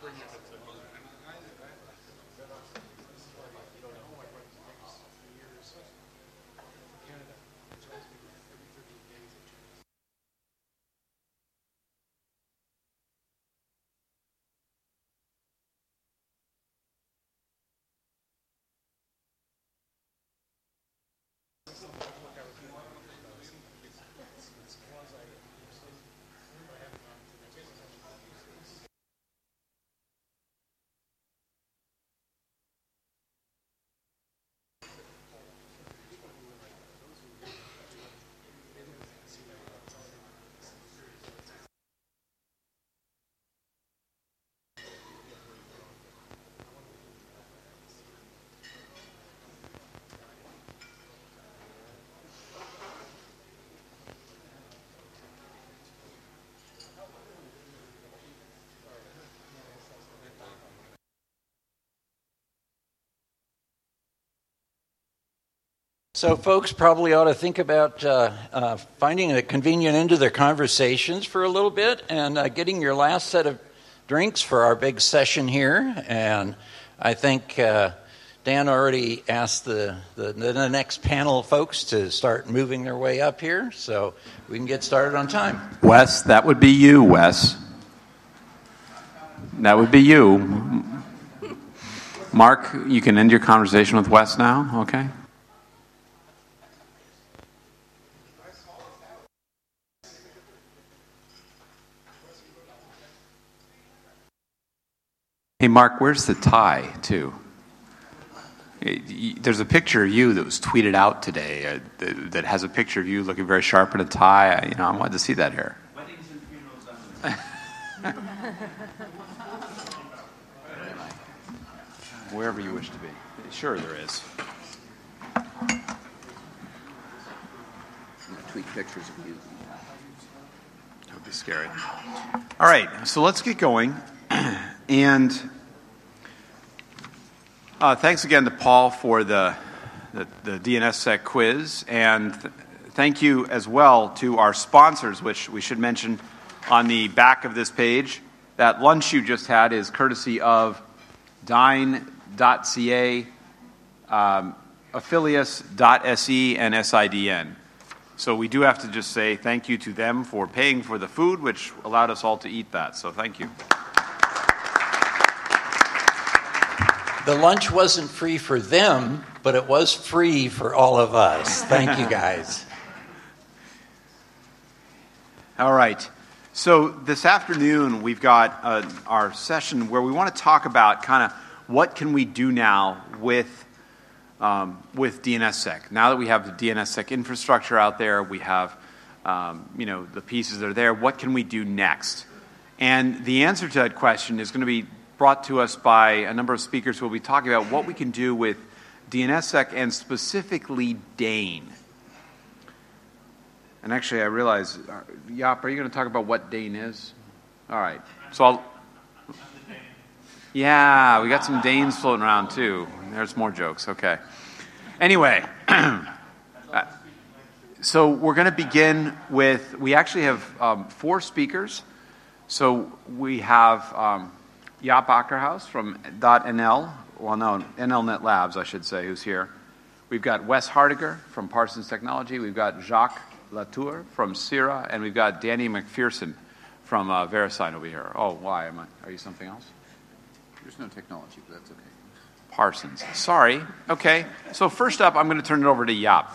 So folks probably ought to think about finding a convenient end to their conversations for a little bit and getting your last set of drinks for our big session here. And I think Dan already asked the next panel of folks to start moving their way up here, so we can get started on time. Wes, that would be you, Wes. That would be you. Mark, you can end your conversation with Wes now, okay? Hey, Mark, where's the tie, too? There's a picture of you that was tweeted out today that has a picture of you looking very sharp in a tie. I wanted to see that here. Weddings and funerals. Wherever you wish to be. Sure, there is. Tweet pictures of you. That would be scary. All right, so let's get going. And thanks again to Paul for the DNSSEC quiz, and thank you as well to our sponsors, which we should mention on the back of this page. That lunch you just had is courtesy of Dine.ca, Affilius.se, and SIDN. So we do have to just say thank you to them for paying for the food, which allowed us all to eat that. So thank you. The lunch wasn't free for them, but it was free for all of us. Thank you, guys. All right. So this afternoon, we've got our session where we want to talk about kind of what can we do now with DNSSEC. Now that we have the DNSSEC infrastructure out there, we have the pieces that are there, what can we do next? And the answer to that question is going to be brought to us by a number of speakers who will be talking about what we can do with DNSSEC and specifically Dane. And actually, I realize, Jaap, are you going to talk about what Dane is? All right. So yeah, we got some Danes floating around too. There's more jokes. Okay. Anyway, so we're going to begin with, we actually have 4 speakers. So we have Jaap Akkerhaus from .nl, NLNet Labs, I should say, who's here. We've got Wes Hardiger from Parsons Technology. We've got Jacques Latour from Sierra, and we've got Danny McPherson from VeriSign over here. Oh, why? Are you something else? There's no technology, but that's okay. Parsons. Sorry. Okay. So first up, I'm going to turn it over to Jaap.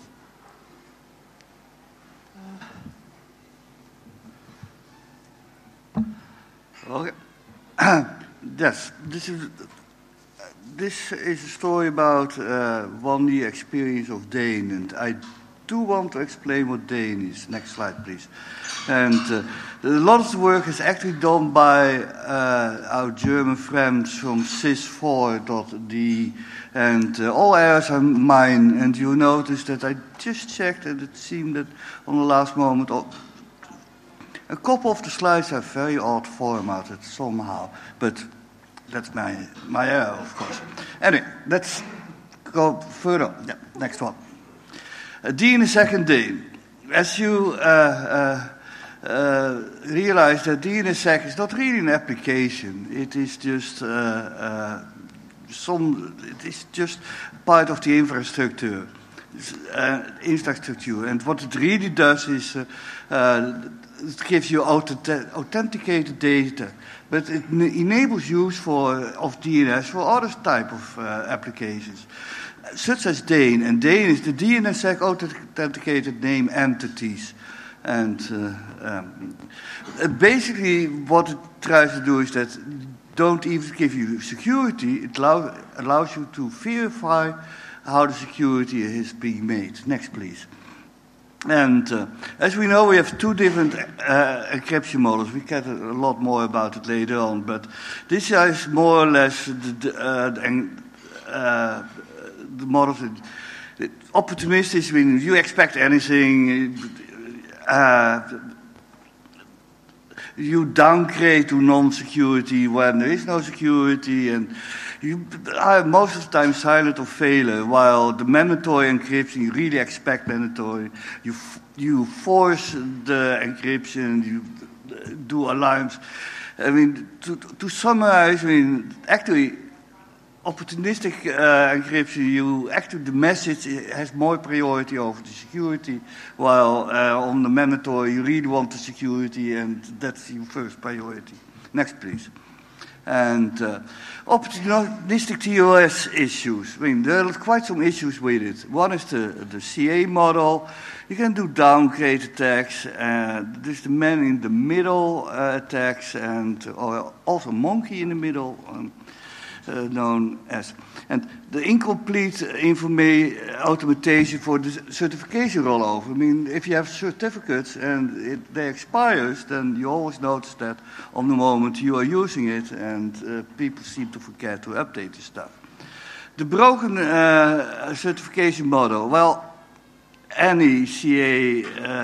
Okay. Yes, this is a story about 1 year experience of Dane, and I do want to explain what Dane is. Next slide, please. And a lot of the work is actually done by our German friends from sys4.de, and all errors are mine. And you notice that I just checked, and it seemed that on the last moment, a couple of the slides are very odd formatted somehow, but that's my error, of course. Anyway, let's go further. Yeah, next one. DNSSEC and Dane. As you realize that DNSSEC is not really an application. It is just part of the infrastructure. And what it really does is it gives you authenticated data, but it enables use of DNS for other type of applications, such as DANE. And DANE is the DNSSEC authenticated name entities. And basically what it tries to do is that don't even give you security, it allows you to verify how the security is being made. Next, please. And as we know, we have two different encryption models. We get a lot more about it later on, but this is more or less the models. Opportunistic, when you expect anything, you downgrade to non-security when there is no security, and you are most of the time silent or failure, while the mandatory encryption, you really expect mandatory. You force the encryption, you do alarms. I mean, to summarize, I mean, actually, opportunistic encryption, the message has more priority over the security, while on the mandatory, you really want the security, and that's your first priority. Next, please. And opportunistic TOS issues. I mean, there are quite some issues with it. One is the CA model. You can do downgrade attacks. There's the man in the middle attacks, and also monkey in the middle. Known as, and the incomplete automation for the certification rollover. I mean, if you have certificates and they expire, then you always notice that on the moment you are using it, and people seem to forget to update the stuff. The broken certification model. Well, any CA,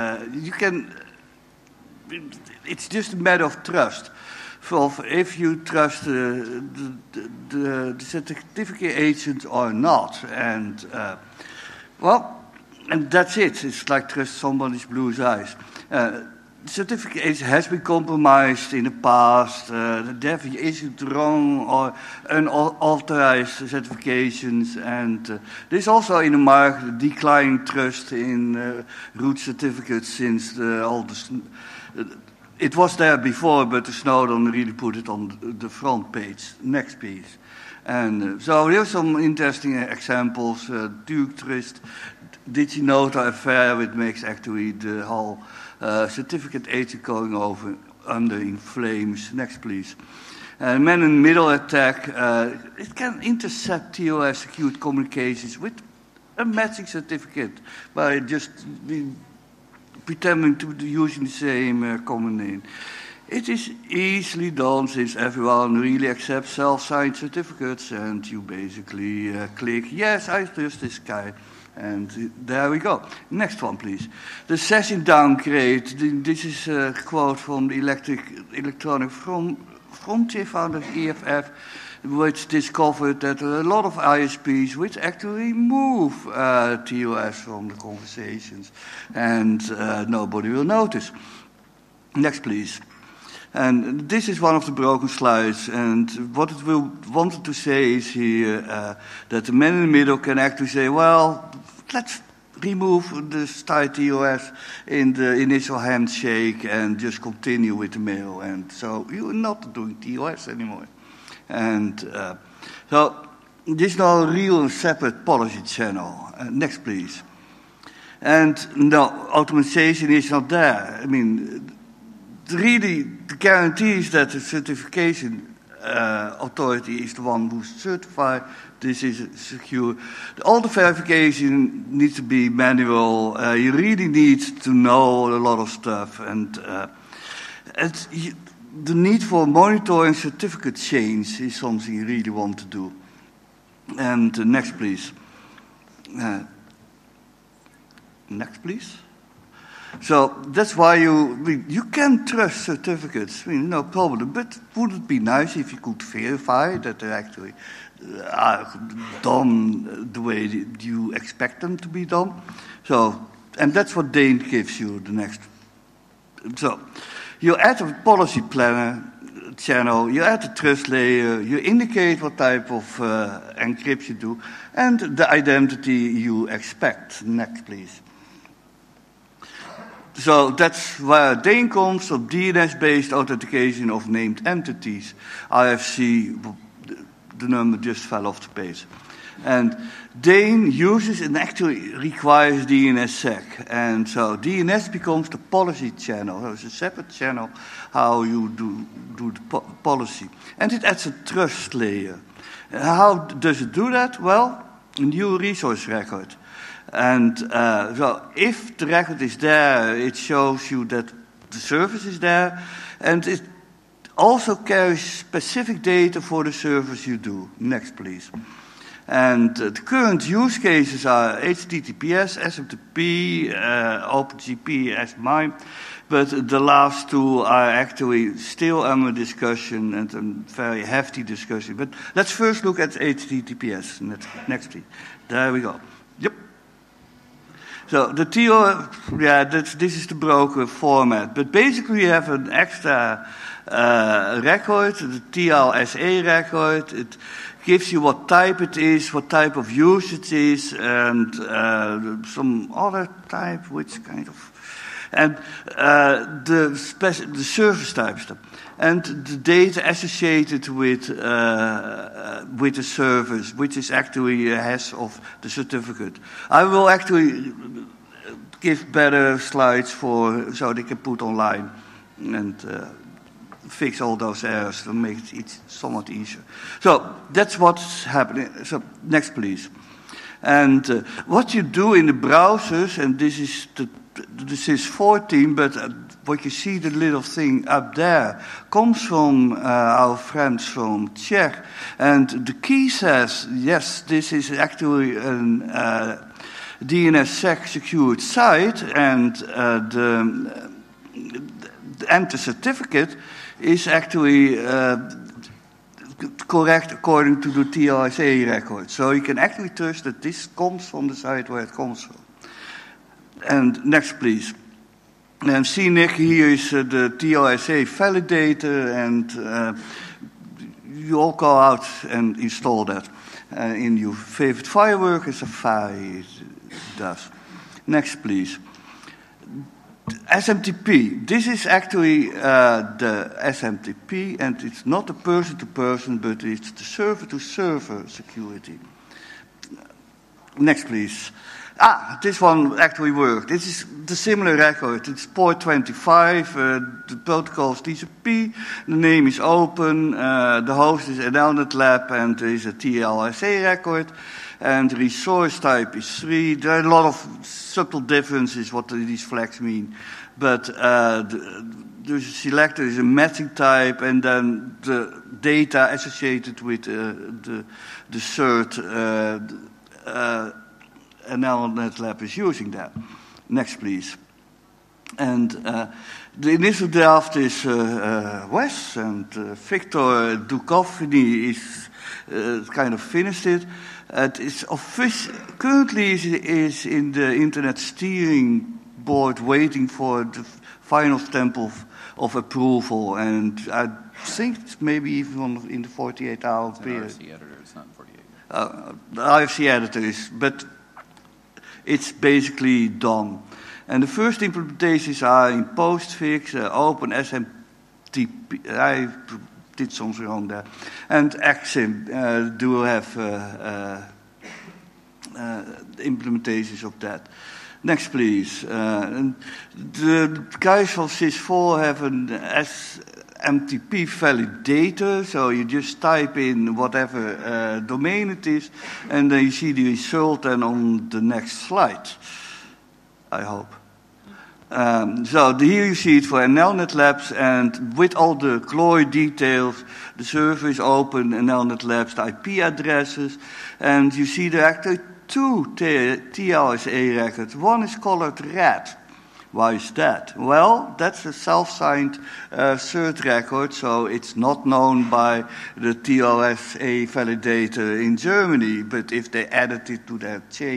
it's just a matter of trust. If you trust the certificate agent or not, and and that's it. It's like trust somebody's blue eyes. Certificate agent has been compromised in the past. They have issued wrong or unauthorized certifications, and there's also in the market declining trust in root certificates since it was there before, but Snowden really put it on the front page. Next piece. And so here's some interesting examples. Duke Trust, DigiNota affair, which makes actually the whole certificate agent going under in flames. Next, please. Man-in-the-middle attack. It can intercept TOS secured communications with a matching certificate by just pretending to be using the same common name. It is easily done since everyone really accepts self-signed certificates, and you basically click, yes, I trust this guy, and there we go. Next one, please. The session downgrade. This is a quote from the Electronic Frontier founder, EFF, which discovered that there are a lot of ISPs which actually remove TOS from the conversations, and nobody will notice. Next, please. And this is one of the broken slides, and what it wanted to say is here that the man in the middle can actually say, well, let's remove the style TOS in the initial handshake and just continue with the mail, and so you're not doing TOS anymore. And so this is now a real separate policy channel. Next, please. And no, automation is not there. I mean, really, the guarantees that the certification authority is the one who certifies this is secure. All the verification needs to be manual. You really need to know a lot of stuff, and the need for monitoring certificate change is something you really want to do. And next, please. Next, please. So that's why you can trust certificates, I mean, no problem. But would it be nice if you could verify that they actually are done the way you expect them to be done? So, and that's what DANE gives you, the next So, you add a policy planner channel, you add a trust layer, you indicate what type of encryption you do, and the identity you expect. Next, please. So that's where DANE comes, of DNS-based authentication of named entities. IFC, the number just fell off the page. And DANE uses and actually requires DNSSEC. And so DNS becomes the policy channel. So it's a separate channel how you do the policy. And it adds a trust layer. How does it do that? Well, a new resource record. And so if the record is there, it shows you that the service is there. And it also carries specific data for the service you do. Next, please. And the current use cases are HTTPS, SMTP, OpenGP, SMIME, but the last two are actually still under discussion and a very hefty discussion. But let's first look at HTTPS. Next, please. There we go. Yep. So the this is the broker format. But basically, you have an extra record, the TLSA record. It gives you what type it is, what type of use it is, and some other type, which kind of, and the service type stuff, and the data associated with the service, which is actually a hash of the certificate. I will actually give better slides so they can put online and fix all those errors to make it somewhat easier. So that's what's happening. So next, please. And what you do in the browsers, and this is 14, but what you see, the little thing up there, comes from our friends from Czech. And the key says, yes, this is actually a DNSSEC secured site, and the certificate is actually correct according to the TLSA record. So you can actually trust that this comes from the site where it comes from. And next, please. And CNIC here is the TLSA validator, and you all go out and install that in your favorite firework, as Safari does. Next, please. SMTP. This is actually the SMTP, and it's not a person-to-person, but it's the server-to-server security. Next, please. This one actually worked. This is the similar record. It's port 25. The protocol is TCP. The name is open. The host is NLNet Lab, and there is a TLSA record. And the resource type is 3. There are a lot of subtle differences what these flags mean. But the selector is a matching type, and then the data associated with the cert NLNet Lab is using that. Next, please. And the initial draft is Wes, and Victor Duchovny is kind of finished it. It is currently is in the Internet Steering Board waiting for the final stamp of approval, and I think it's maybe even in the 48-hour period. It's an RFC editor, it's not 48. The RFC editor is, but it's basically done. And the first implementations are in Postfix, OpenSMTP. I did something wrong there. And Axim do have implementations of that. Next, please. The guys from Sys4 have an SMTP validator, so you just type in whatever domain it is, and then you see the result and on the next slide, I hope. So here you see it for NLNet Labs, and with all the glory details, the server is open, NLNet Labs, the IP addresses, and you see there are actually 2 TLSA records. One is colored red. Why is that? Well, that's a self-signed cert record, so it's not known by the TLSA validator in Germany, but if they added it to their chain,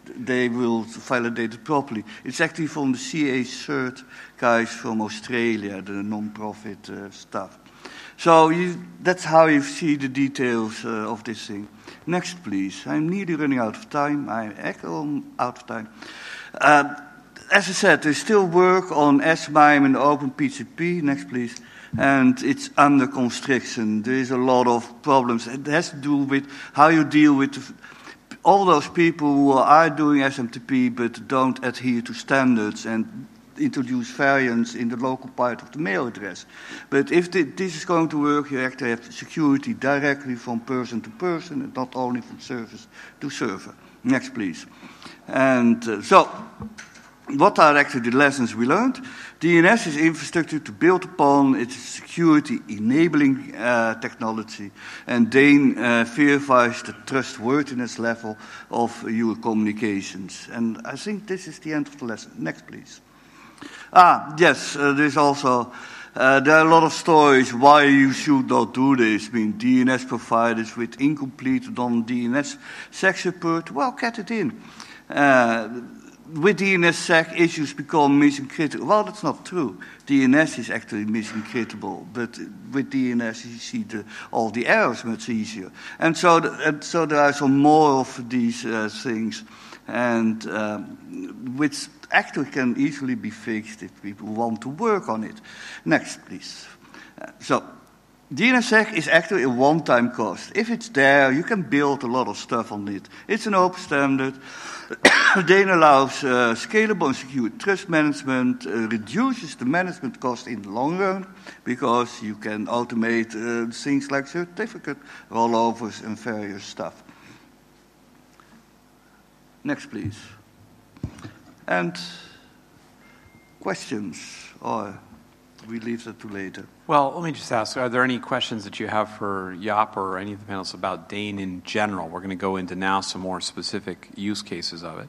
they will validate it properly. It's actually from the CA Cert guys from Australia, the non-profit stuff. So that's how you see the details of this thing. Next, please. I'm nearly running out of time. I'm actually out of time. As I said, there's still work on SMIME and OpenPGP. Next, please. And it's under construction. There is a lot of problems. It has to do with how you deal with all those people who are doing SMTP but don't adhere to standards and introduce variants in the local part of the mail address. But if this is going to work, you actually have security directly from person to person and not only from service to server. Next, please. And so, what are actually the lessons we learned? DNS is infrastructure to build upon. It's security enabling technology. And Dane verifies the trustworthiness level of your communications. And I think this is the end of the lesson. Next, please. Yes, there's also, there are a lot of stories why you should not do this. I mean, DNS providers with incomplete non-DNS sec support, well, get it in. With DNSSEC, issues become mission critical. Well, that's not true. DNS is actually mission critical, but with DNS you see all the errors much easier. And so there are some more of these things, and which actually can easily be fixed if people want to work on it. Next, please. So, DNSSEC is actually a one-time cost. If it's there, you can build a lot of stuff on it. It's an open standard. Dane allows scalable and secure trust management, reduces the management cost in the long run, because you can automate things like certificate rollovers and various stuff. Next, please. And questions, or we leave that to later. Well, let me just ask, are there any questions that you have for Jaap or any of the panelists about Dane in general? We're going to go into now some more specific use cases of it.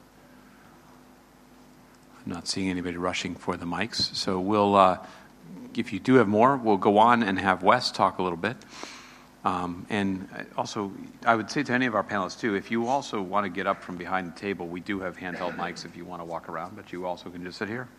I'm not seeing anybody rushing for the mics. So we'll, if you do have more, we'll go on and have Wes talk a little bit. And also, I would say to any of our panelists too, if you also want to get up from behind the table, we do have handheld mics if you want to walk around, but you also can just sit here.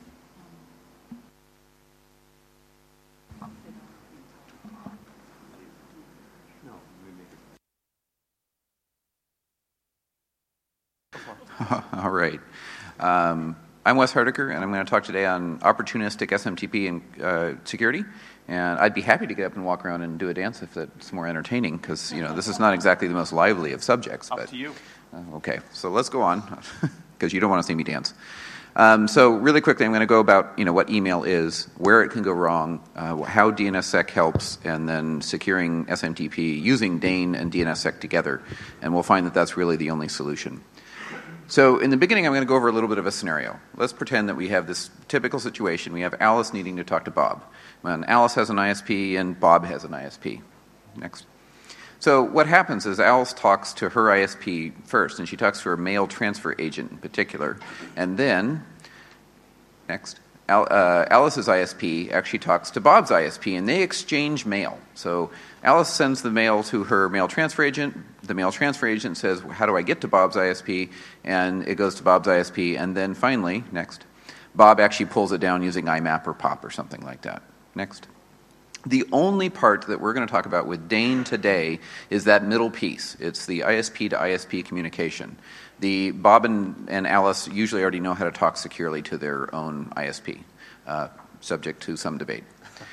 All right. I'm Wes Hardiker, and I'm going to talk today on opportunistic SMTP and security. And I'd be happy to get up and walk around and do a dance if that's more entertaining, because this is not exactly the most lively of subjects. Up to you. Okay, so let's go on, because you don't want to see me dance. So really quickly, I'm going to go about what email is, where it can go wrong, how DNSSEC helps, and then securing SMTP using Dane and DNSSEC together. And we'll find that that's really the only solution. So in the beginning, I'm going to go over a little bit of a scenario. Let's pretend that we have this typical situation. We have Alice needing to talk to Bob. And Alice has an ISP and Bob has an ISP. Next. So what happens is Alice talks to her ISP first, and she talks to her mail transfer agent in particular. And then, next, Alice's ISP actually talks to Bob's ISP, and they exchange mail. So Alice sends the mail to her mail transfer agent. The mail transfer agent says, how do I get to Bob's ISP? And it goes to Bob's ISP. And then finally, next, Bob actually pulls it down using IMAP or POP or something like that. Next. The only part that we're going to talk about with Dane today is that middle piece. It's the ISP to ISP communication. The Bob and Alice usually already know how to talk securely to their own ISP, subject to some debate.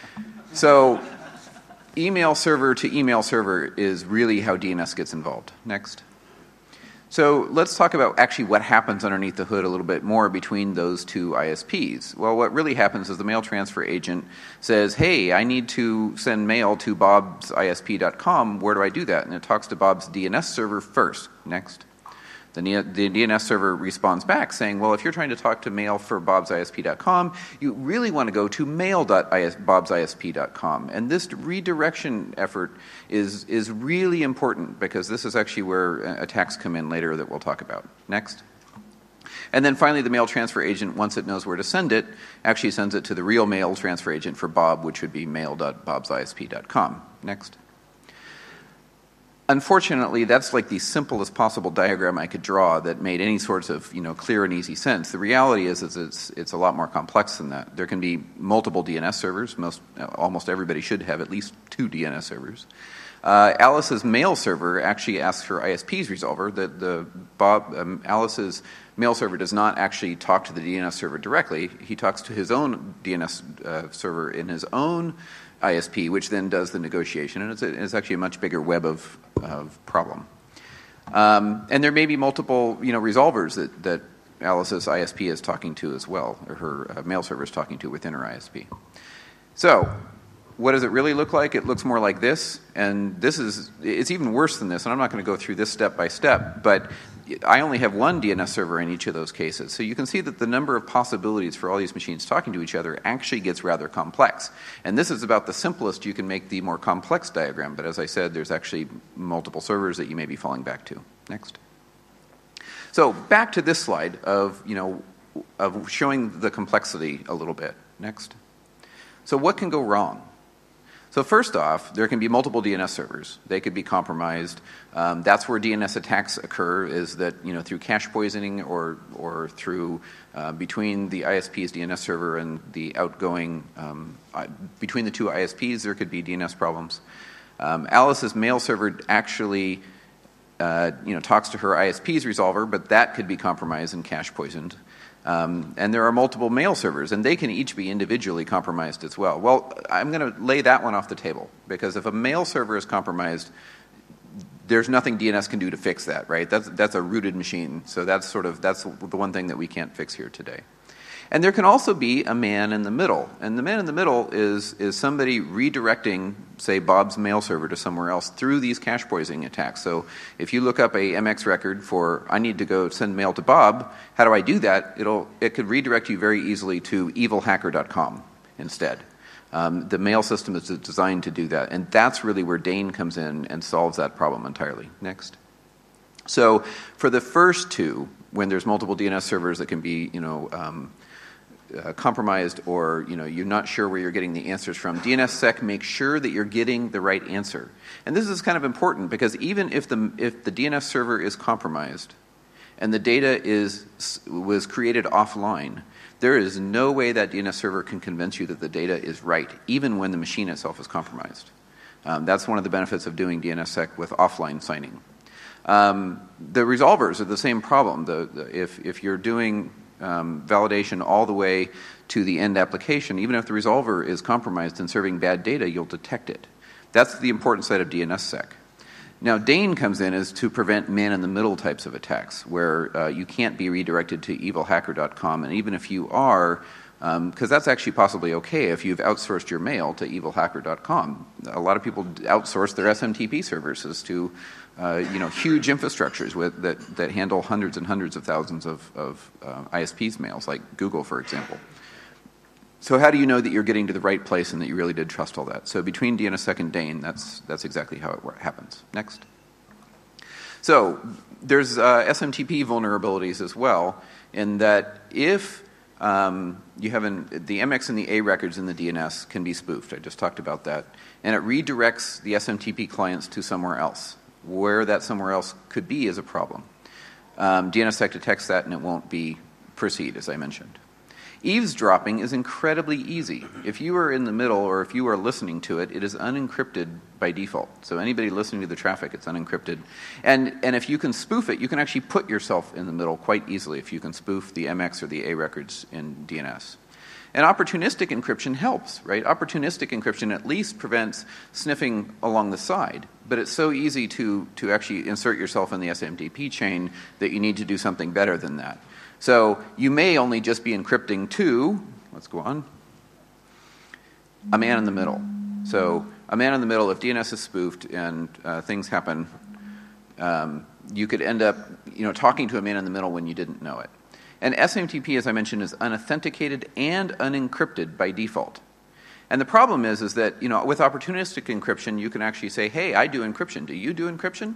So email server to email server is really how DNS gets involved. Next. So let's talk about actually what happens underneath the hood a little bit more between those two ISPs. Well, what really happens is the mail transfer agent says, hey, I need to send mail to bobsisp.com. Where do I do that? And it talks to Bob's DNS server first. Next. The DNS server responds back saying, well, if you're trying to talk to mail for bobsisp.com, you really want to go to mail.bobsisp.com. And this redirection effort is really important, because this is actually where attacks come in later that we'll talk about. Next. And then finally, the mail transfer agent, once it knows where to send it, actually sends it to the real mail transfer agent for Bob, which would be mail.bobsisp.com. Next. Unfortunately, that's like the simplest possible diagram I could draw that made any sorts of clear and easy sense. The reality is it's a lot more complex than that. There can be multiple DNS servers. Almost everybody should have at least 2 DNS servers. Alice's mail server actually asks for ISP's resolver. Alice's mail server does not actually talk to the DNS server directly. He talks to his own DNS server in his own ISP, which then does the negotiation, and it's actually a much bigger web of problem. And there may be multiple resolvers that Alice's ISP is talking to as well, or her mail server is talking to within her ISP. So what does it really look like? It looks more like this, and it's even worse than this, and I'm not going to go through this step by step, but I only have one DNS server in each of those cases. So you can see that the number of possibilities for all these machines talking to each other actually gets rather complex. And this is about the simplest. You can make the more complex diagram, but as I said, there's actually multiple servers that you may be falling back to. Next. So back to this slide of showing the complexity a little bit. Next. So what can go wrong? So first off, there can be multiple DNS servers. They could be compromised. That's where DNS attacks occur, is that through cache poisoning or through between the ISP's DNS server and the outgoing, between the two ISPs, there could be DNS problems. Alice's mail server actually talks to her ISP's resolver, but that could be compromised and cache poisoned. And there are multiple mail servers, and they can each be individually compromised as well. Well, I'm going to lay that one off the table, because if a mail server is compromised, there's nothing DNS can do to fix that, right? That's a rooted machine, so that's the one thing that we can't fix here today. And there can also be a man in the middle, and the man in the middle is somebody redirecting, say, Bob's mail server to somewhere else through these cache poisoning attacks. So if you look up a MX record for, I need to go send mail to Bob, how do I do that? It could redirect you very easily to evilhacker.com instead. The mail system is designed to do that, and that's really where Dane comes in and solves that problem entirely. Next. So for the first two, when there's multiple DNS servers that can be, compromised, or you're not sure where you're getting the answers from, DNSSEC makes sure that you're getting the right answer. And this is kind of important, because even if the DNS server is compromised and the data was created offline, there is no way that DNS server can convince you that the data is right, even when the machine itself is compromised. That's one of the benefits of doing DNSSEC with offline signing. The resolvers are the same problem. If you're doing validation all the way to the end application, even if the resolver is compromised and serving bad data, you'll detect it. That's the important side of DNSSEC. Now, Dane comes in as to prevent man-in-the-middle types of attacks, where you can't be redirected to evilhacker.com, and even if you are, because that's actually possibly okay if you've outsourced your mail to evilhacker.com. A lot of people outsource their SMTP services to huge infrastructures that handle hundreds and hundreds of thousands of ISPs mails, like Google, for example. So how do you know that you're getting to the right place and that you really did trust all that? So between DNSSEC and Dane, that's exactly how it happens. Next. So there's SMTP vulnerabilities as well, in that if you have the MX and the A records in the DNS can be spoofed. I just talked about that. And it redirects the SMTP clients to somewhere else. Where that somewhere else could be is a problem. DNSSEC detects that, and it won't proceed, as I mentioned. Eavesdropping is incredibly easy. If you are in the middle, or if you are listening to it, it is unencrypted by default. So anybody listening to the traffic, it's unencrypted. And if you can spoof it, you can actually put yourself in the middle quite easily if you can spoof the MX or the A records in DNS. And opportunistic encryption helps, right? Opportunistic encryption at least prevents sniffing along the side, but it's so easy to actually insert yourself in the SMTP chain that you need to do something better than that. So you may only just be encrypting to, let's go on, a man in the middle. So a man in the middle, if DNS is spoofed and things happen, you could end up talking to a man in the middle when you didn't know it. And SMTP, as I mentioned, is unauthenticated and unencrypted by default. And the problem is that with opportunistic encryption, you can actually say, hey, I do encryption. Do you do encryption?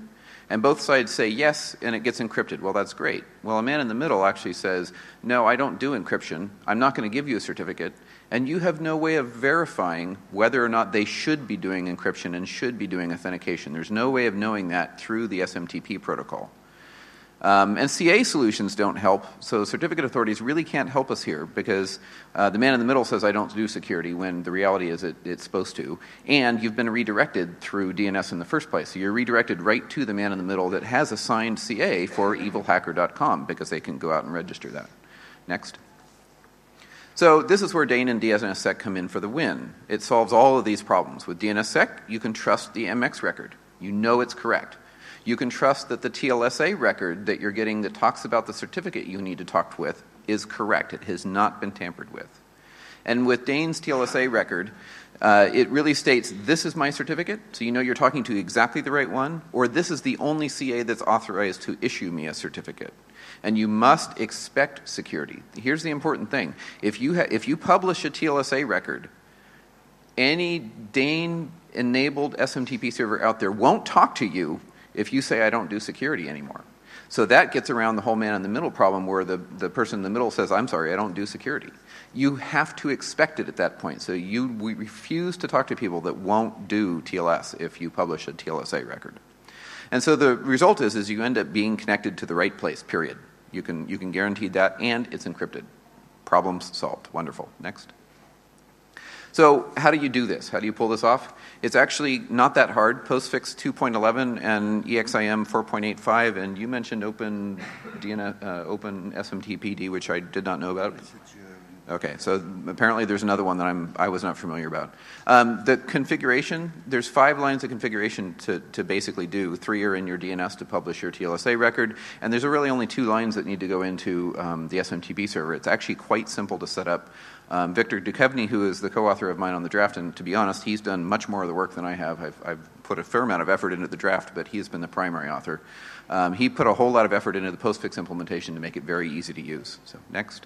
And both sides say yes, and it gets encrypted. Well, that's great. Well, a man in the middle actually says, no, I don't do encryption. I'm not going to give you a certificate. And you have no way of verifying whether or not they should be doing encryption and should be doing authentication. There's no way of knowing that through the SMTP protocol. And CA solutions don't help, so certificate authorities really can't help us here because the man in the middle says, I don't do security, when the reality is it's supposed to. And you've been redirected through DNS in the first place. So you're redirected right to the man in the middle that has assigned CA for evilhacker.com because they can go out and register that. Next. So this is where Dane and DNSSEC come in for the win. It solves all of these problems. With DNSSEC, you can trust the MX record. You know it's correct. You can trust that the TLSA record that you're getting that talks about the certificate you need to talk with is correct. It has not been tampered with. And with Dane's TLSA record, it really states, this is my certificate, so you know you're talking to exactly the right one, or this is the only CA that's authorized to issue me a certificate. And you must expect security. Here's the important thing. If you publish a TLSA record, any Dane-enabled SMTP server out there won't talk to you if you say I don't do security anymore. So that gets around the whole man in the middle problem where the person in the middle says, I'm sorry, I don't do security. You have to expect it at that point. So we refuse to talk to people that won't do TLS if you publish a TLSA record. And so the result is you end up being connected to the right place, period. You can guarantee that, and it's encrypted. Problems solved. Wonderful. Next. So how do you do this? How do you pull this off? It's actually not that hard. Postfix 2.11 and EXIM 4.85, and you mentioned Open SMTPD, which I did not know about. Okay, so apparently there's another one that I was not familiar about. The configuration, there's 5 lines of configuration to basically do. 3 are in your DNS to publish your TLSA record, and there's really only 2 lines that need to go into the SMTP server. It's actually quite simple to set up. Victor Duchovny, who is the co-author of mine on the draft, and to be honest, he's done much more of the work than I have. I've put a fair amount of effort into the draft, but he has been the primary author. He put a whole lot of effort into the postfix implementation to make it very easy to use. So next.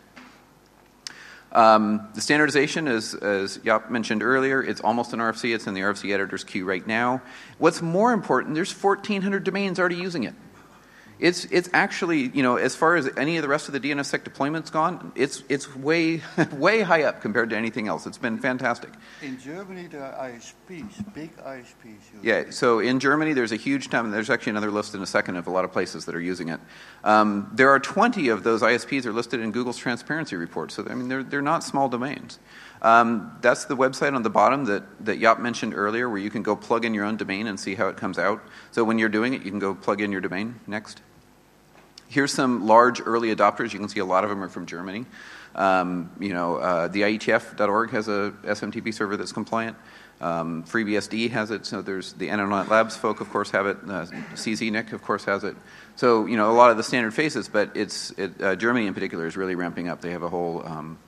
The standardization, as Jaap mentioned earlier, it's almost an RFC. It's in the RFC editor's queue right now. What's more important, there's 1,400 domains already using it. It's actually, as far as any of the rest of the DNSSEC deployment's gone, it's way way high up compared to anything else. It's been fantastic. In Germany, there are ISPs, big ISPs. Yeah, so in Germany, there's a huge time. There's actually another list in a second of a lot of places that are using it. There are 20 of those ISPs are listed in Google's transparency report. So they're not small domains. That's the website on the bottom that Jaap mentioned earlier, where you can go plug in your own domain and see how it comes out. So when you're doing it, you can go plug in your domain. Next. Here's some large early adopters. You can see a lot of them are from Germany. The IETF.org has a SMTP server that's compliant. FreeBSD has it. So there's the NNet Labs folk, of course, have it. CZNIC, of course, has it. So, a lot of the standard faces, but Germany in particular is really ramping up. They have a whole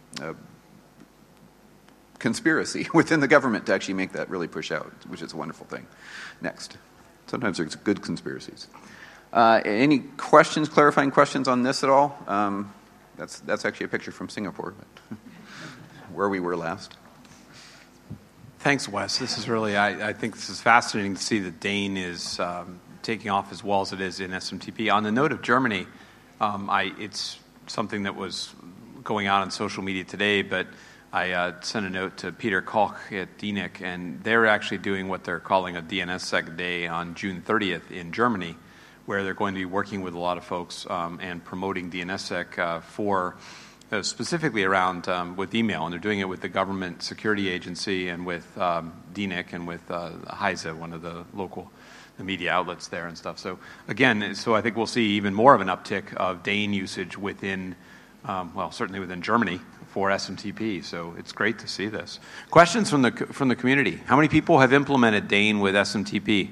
conspiracy within the government to actually make that really push out, which is a wonderful thing. Next. Sometimes there's good conspiracies. Any questions, clarifying questions on this at all? That's actually a picture from Singapore, but where we were last. Thanks, Wes. This is really, I think this is fascinating to see that Dane is taking off as well as it is in SMTP. On the note of Germany, it's something that was going on social media today, but I sent a note to Peter Koch at DNIC, and they're actually doing what they're calling a DNSSEC day on June 30th in Germany, where they're going to be working with a lot of folks and promoting DNSSEC for specifically around with email, and they're doing it with the government security agency and with DNIC and with HISA, one of the local media outlets there and stuff. So again, I think we'll see even more of an uptick of Dane usage within, certainly within Germany for SMTP. So it's great to see this. Questions from the community. How many people have implemented Dane with SMTP?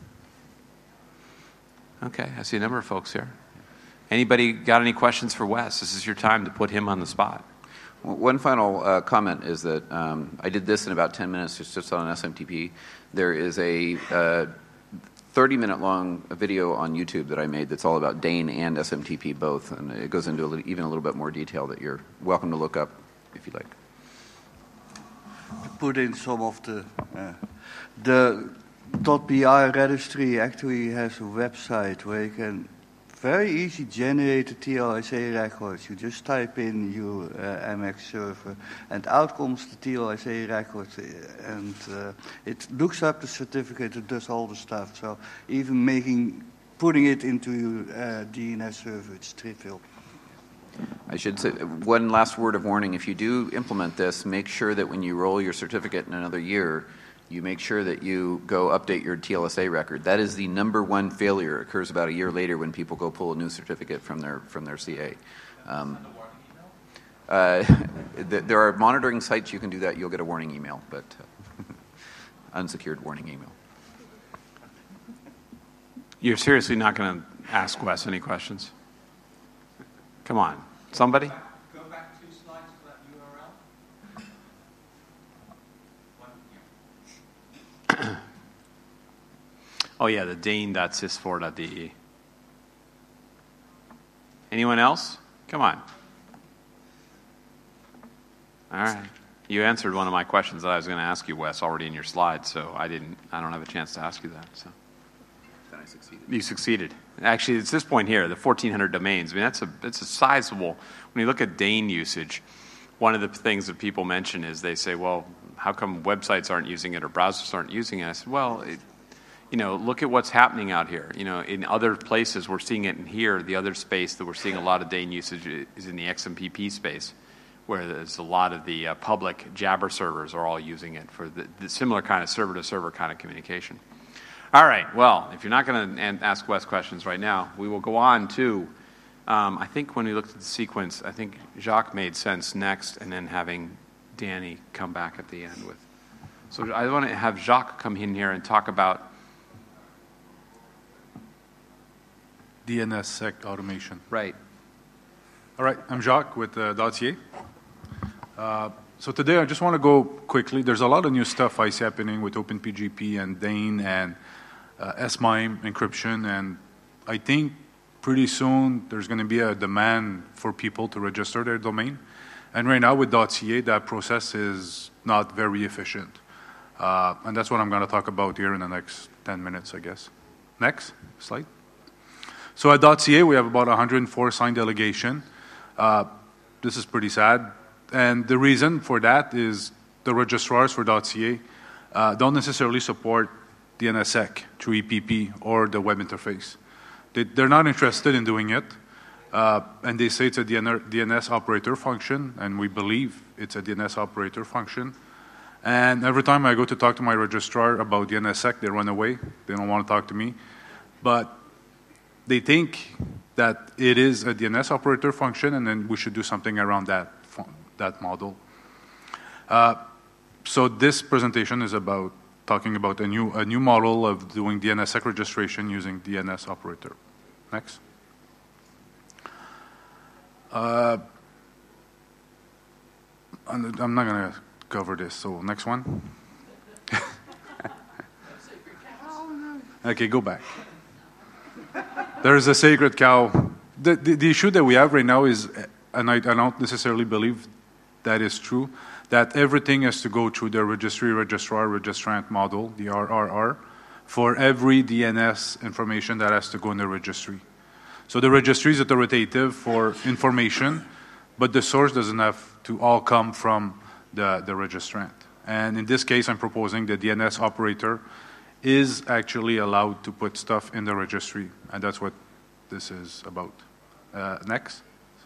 Okay, I see a number of folks here. Anybody got any questions for Wes? This is your time to put him on the spot. Well, one final comment is that I did this in about 10 minutes just on SMTP. There is a 30-minute long video on YouTube that I made that's all about Dane and SMTP both, and it goes into even a little bit more detail that you're welcome to look up if you like. Put in some of the .bi registry actually has a website where you can very easy generate the TLSA records. You just type in your MX server, and out comes the TLSA record, and it looks up the certificate, it does all the stuff. So even putting it into your DNS server, it's trivial. I should say one last word of warning. If you do implement this, make sure that when you roll your certificate in another year, you make sure that you go update your TLSA record. That is the number one failure. It occurs about a year later when people go pull a new certificate from their CA. There are monitoring sites you can do that. You'll get a warning email, but unsecured warning email. You're seriously not going to ask Wes any questions? Come on. Somebody? Go back 2 slides to that URL. Oh, yeah, the dane.sys4.de. Anyone else? Come on. All right. You answered one of my questions that I was going to ask you, Wes, already in your slides, so I don't have a chance to ask you that. So. Then I succeeded. You succeeded. Actually, it's this point here, the 1,400 domains. I mean, that's a sizable. When you look at Dane usage, one of the things that people mention is they say, well, how come websites aren't using it or browsers aren't using it? I said, well, look at what's happening out here. In other places, we're seeing it in here. The other space that we're seeing a lot of Dane usage is in the XMPP space, where there's a lot of the public Jabber servers are all using it for the similar kind of server-to-server kind of communication. All right, well, if you're not going to ask Wes questions right now, we will go on to, I think when we looked at the sequence, I think Jacques made sense next, and then having Danny come back at the end with. So I want to have Jacques come in here and talk about DNSSEC automation. Right. All right, I'm Jacques with .ca. So today I just want to go quickly. There's a lot of new stuff I see happening with OpenPGP and Dane and S/MIME encryption, and I think pretty soon there's going to be a demand for people to register their domain. And right now with .ca, that process is not very efficient. And that's what I'm going to talk about here in the next 10 minutes, I guess. Next slide. So at .ca, we have about 104 signed delegation. This is pretty sad. And the reason for that is the registrars for .ca don't necessarily support DNSSEC through EPP or the web interface. They're not interested in doing it. And they say it's a DNS operator function, and we believe it's a DNS operator function. And every time I go to talk to my registrar about DNSSEC, they run away. They don't want to talk to me. But they think that it is a DNS operator function, and then we should do something around that model. So this presentation is about talking about a new model of doing DNSSEC registration using DNS operator. Next. I'm not going to cover this, so next one. Okay, go back. There's a sacred cow. The issue that we have right now is, and I don't necessarily believe that is true, that everything has to go through the registry, registrar, registrant model, the RRR, for every DNS information that has to go in the registry. So the registry is authoritative for information, but the source doesn't have to all come from the registrant. And in this case, I'm proposing the DNS operator is actually allowed to put stuff in the registry, and that's what this is about. Next.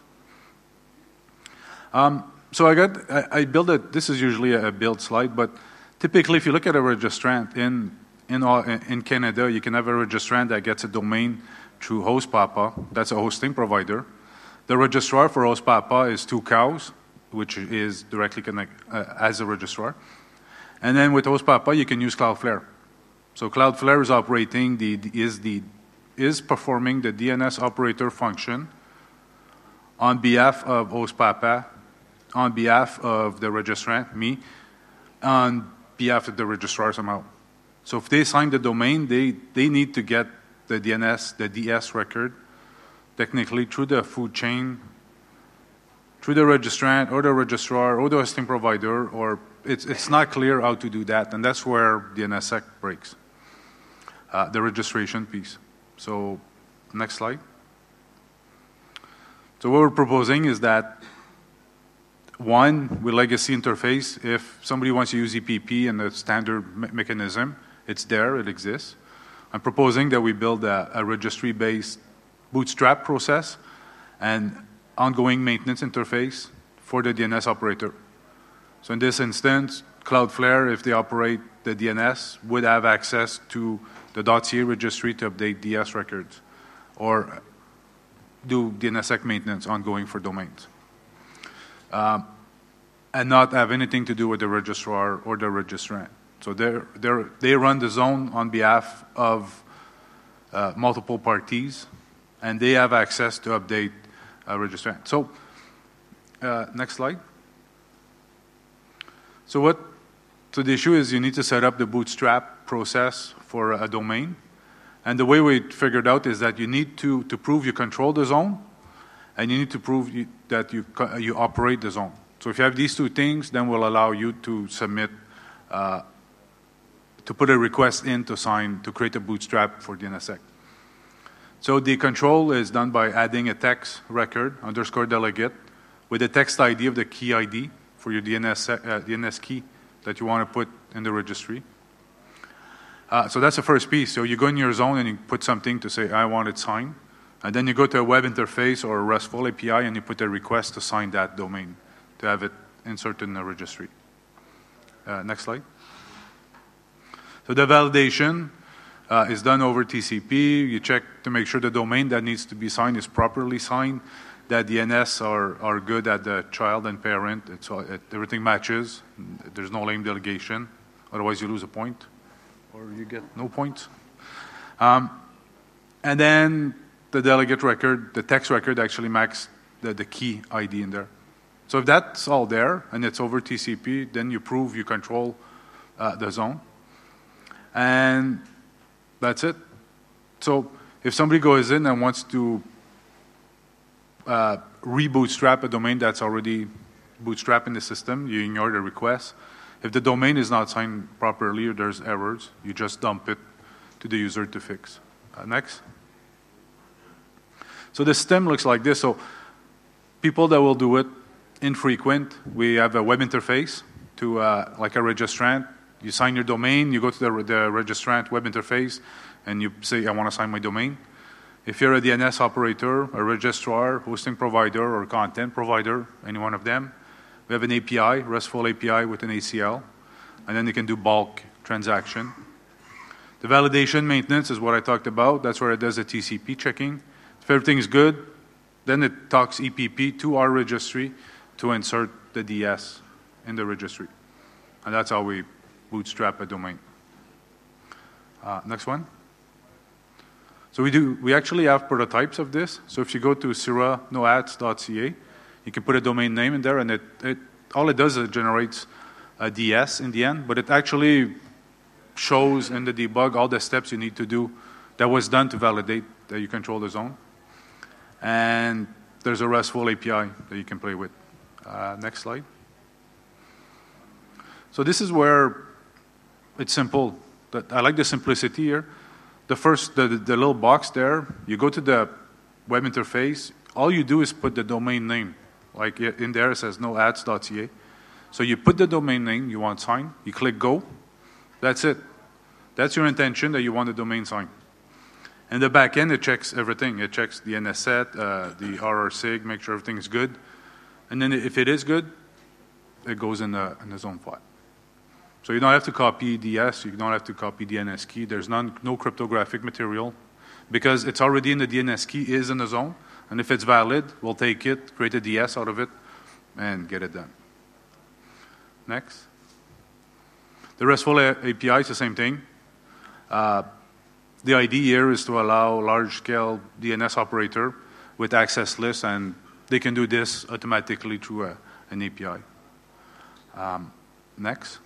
So I built it. This is usually a build slide, but typically, if you look at a registrant in Canada, you can have a registrant that gets a domain through HostPapa. That's a hosting provider. The registrar for HostPapa is 2 cows, which is directly connected as a registrar. And then with HostPapa, you can use Cloudflare. So Cloudflare is operating is performing the DNS operator function on behalf of HostPapa, on behalf of the registrant, me, on behalf of the registrar somehow. So if they sign the domain, they need to get the DNS, the DS record, technically through the food chain, through the registrant or the registrar or the hosting provider, or it's not clear how to do that, and that's where DNSSEC breaks. the registration piece. So next slide. So what we're proposing is that, one, with legacy interface, if somebody wants to use EPP and the standard mechanism, it's there, it exists. I'm proposing that we build a registry-based bootstrap process and ongoing maintenance interface for the DNS operator. So in this instance, Cloudflare, if they operate the DNS, would have access to the .ca registry to update DS records or do DNSSEC maintenance ongoing for domains. And not have anything to do with the registrar or the registrant. So they run the zone on behalf of multiple parties, and they have access to update registrant. So next slide. So the issue is you need to set up the bootstrap process for a domain. And the way we figured out is that you need to prove you control the zone, and you need to prove that you operate the zone. So if you have these two things, then we'll allow you to submit, to put a request in to create a bootstrap for DNSSEC. So the control is done by adding a text record _delegate with the text ID of the key ID for your DNS key that you want to put in the registry. So that's the first piece. So you go in your zone and you put something to say, I want it signed. And then you go to a web interface or a RESTful API and you put a request to sign that domain, to have it inserted in the registry. Next slide. So the validation is done over TCP. You check to make sure the domain that needs to be signed is properly signed, that DNS are good at the child and parent. Everything matches. There's no lame delegation. Otherwise, you lose a point. Or you get no points. And then the delegate record, the text record actually matches the key ID in there. So if that's all there and it's over TCP, then you prove you control the zone. And that's it. If somebody goes in and wants to rebootstrap a domain that's already bootstrapped in the system, you ignore the request. If the domain is not signed properly or there's errors, you just dump it to the user to fix. Next. So the system looks like this. So people that will do it infrequent, we have a web interface to like a registrant. You sign your domain, you go to the registrant web interface, and you say, I want to sign my domain. If you're a DNS operator, a registrar, hosting provider, or content provider, any one of them, we have an API, RESTful API with an ACL, and then you can do bulk transaction. The validation maintenance is what I talked about. That's where it does the TCP checking. If everything is good, then it talks EPP to our registry to insert the DS in the registry. And that's how we bootstrap a domain. Next one. So we actually have prototypes of this. So if you go to syrah.noats.ca, you can put a domain name in there, and all it does is it generates a DS in the end, but it actually shows in the debug all the steps you need to do that was done to validate that you control the zone. And there's a RESTful API that you can play with. Next slide. So this is where it's simple. I like the simplicity here. The little box there, you go to the web interface, all you do is put the domain name. Like in there it says noats.ca. So you put the domain name you want signed, you click go, that's it. That's your intention that you want the domain signed. And the back end, it checks everything. It checks the NSSet, the RRSig, make sure everything is good. And then if it is good, it goes in the zone file. So you don't have to copy DS, you don't have to copy DNS key. There's no cryptographic material because it's already in the DNS key, is in the zone. And if it's valid, we'll take it, create a DS out of it, and get it done. Next. The RESTful API is the same thing. The idea here is to allow large-scale DNS operator with access lists, and they can do this automatically through an API. Next.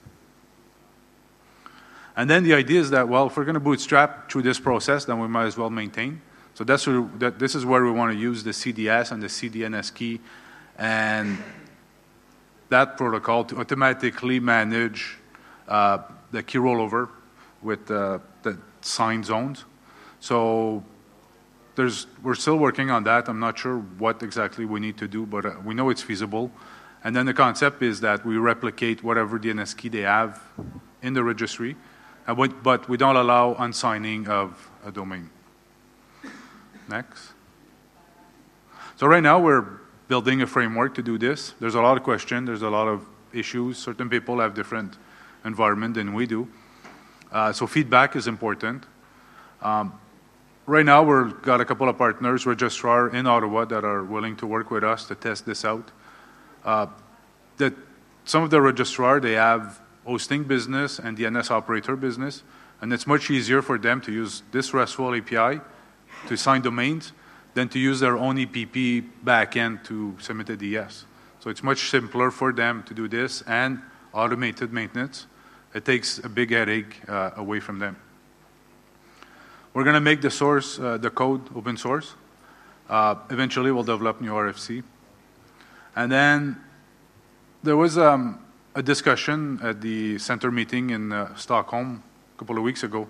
And then the idea is that, well, if we're going to bootstrap through this process, then we might as well maintain. So this is where we want to use the CDS and the CDNS key and that protocol to automatically manage the key rollover with signed zones. So we're still working on that. I'm not sure what exactly we need to do, but we know it's feasible. And then the concept is that we replicate whatever DNS key they have in the registry, but we don't allow unsigning of a domain. Next. So right now we're building a framework to do this. There's a lot of questions. There's a lot of issues. Certain people have different environment than we do. So feedback is important. Right now we've got a couple of partners, registrar in Ottawa, that are willing to work with us to test this out. That some of the registrar, they have hosting business and DNS operator business, and it's much easier for them to use this RESTful API to sign domains than to use their own EPP backend to submit a DS. So it's much simpler for them to do this and automated maintenance. It takes a big headache away from them. We're going to make the source, the code, open source. Eventually, we'll develop new RFC. And then there was a discussion at the center meeting in Stockholm a couple of weeks ago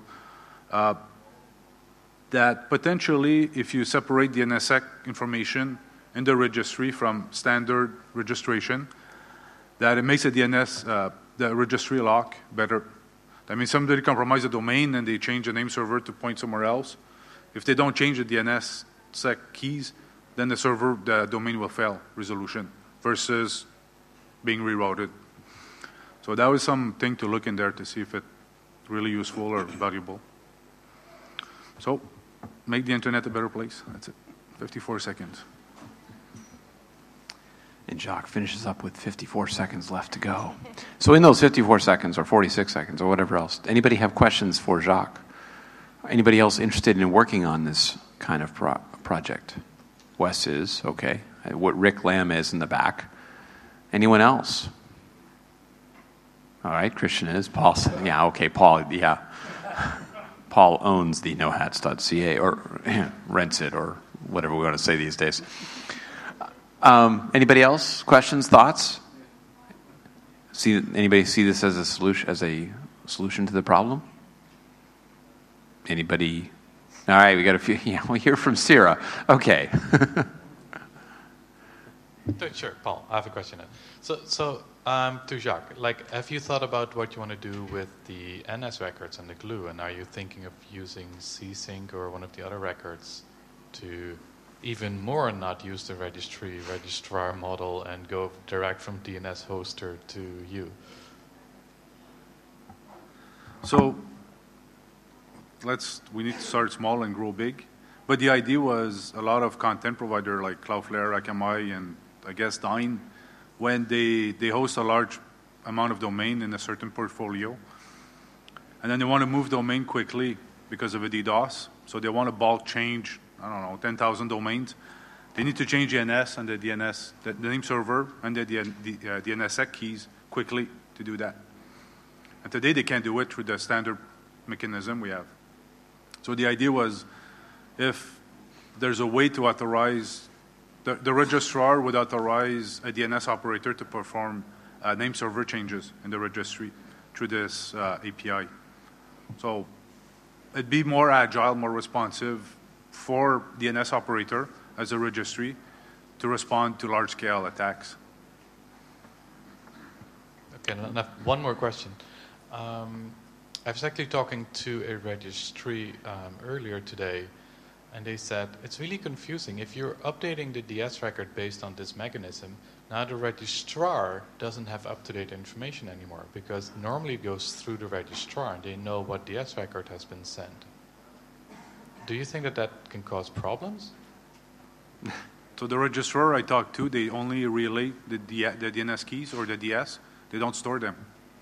that potentially, if you separate the DNSSEC information in the registry from standard registration, that it makes the DNS, the registry lock better. That means somebody compromised the domain and they change the name server to point somewhere else. If they don't change the DNSSEC keys, then the domain will fail resolution versus being rerouted. So that was something to look in there to see if it's really useful or valuable. So make the internet a better place. That's it. 54 seconds. And Jacques finishes up with 54 seconds left to go. So in those 54 seconds or 46 seconds or whatever else, anybody have questions for Jacques? Anybody else interested in working on this kind of project? Wes is, okay. What Rick Lamb is in the back. Anyone else? All right, Christian is. Paul, yeah, okay, Paul, yeah. Paul owns the nohats.ca or rents it or whatever we want to say these days. Anybody else? Questions, thoughts? Anybody see this as a solution to the problem? Anybody? All right, we got a few. Yeah, we'll hear from Sarah. Okay. Sure, Paul. I have a question. So to Jacques, have you thought about what you want to do with the NS records and the glue? And are you thinking of using C-Sync or one of the other records to even more not use the registrar model and go direct from DNS hoster to you? So we need to start small and grow big. But the idea was a lot of content provider like Cloudflare, Akamai, and I guess Dyn, when they host a large amount of domain in a certain portfolio, and then they want to move domain quickly because of a DDoS, so they want to bulk change, 10,000 domains. They need to change the DNS and the name server and the DNSSEC keys quickly to do that. And today they can't do it through the standard mechanism we have. So the idea was, if there's a way to authorize, the registrar would authorize a DNS operator to perform name server changes in the registry through this API. So it'd be more agile, more responsive for DNS operator as a registry to respond to large-scale attacks. Okay, and I have one more question. I was actually talking to a registry earlier today, and they said it's really confusing. If you're updating the DS record based on this mechanism, now the registrar doesn't have up-to-date information anymore, because normally it goes through the registrar and they know what DS record has been sent. Do you think that can cause problems? So the registrar I talked to, they only relay the DNS keys or the DS. They don't store them.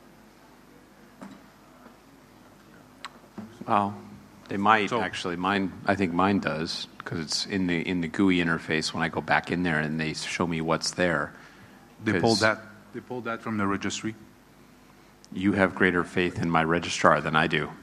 Well, they might actually. I think mine does, because it's in the GUI interface when I go back in there and they show me what's there. They pulled that from the registry. You have greater faith in my registrar than I do.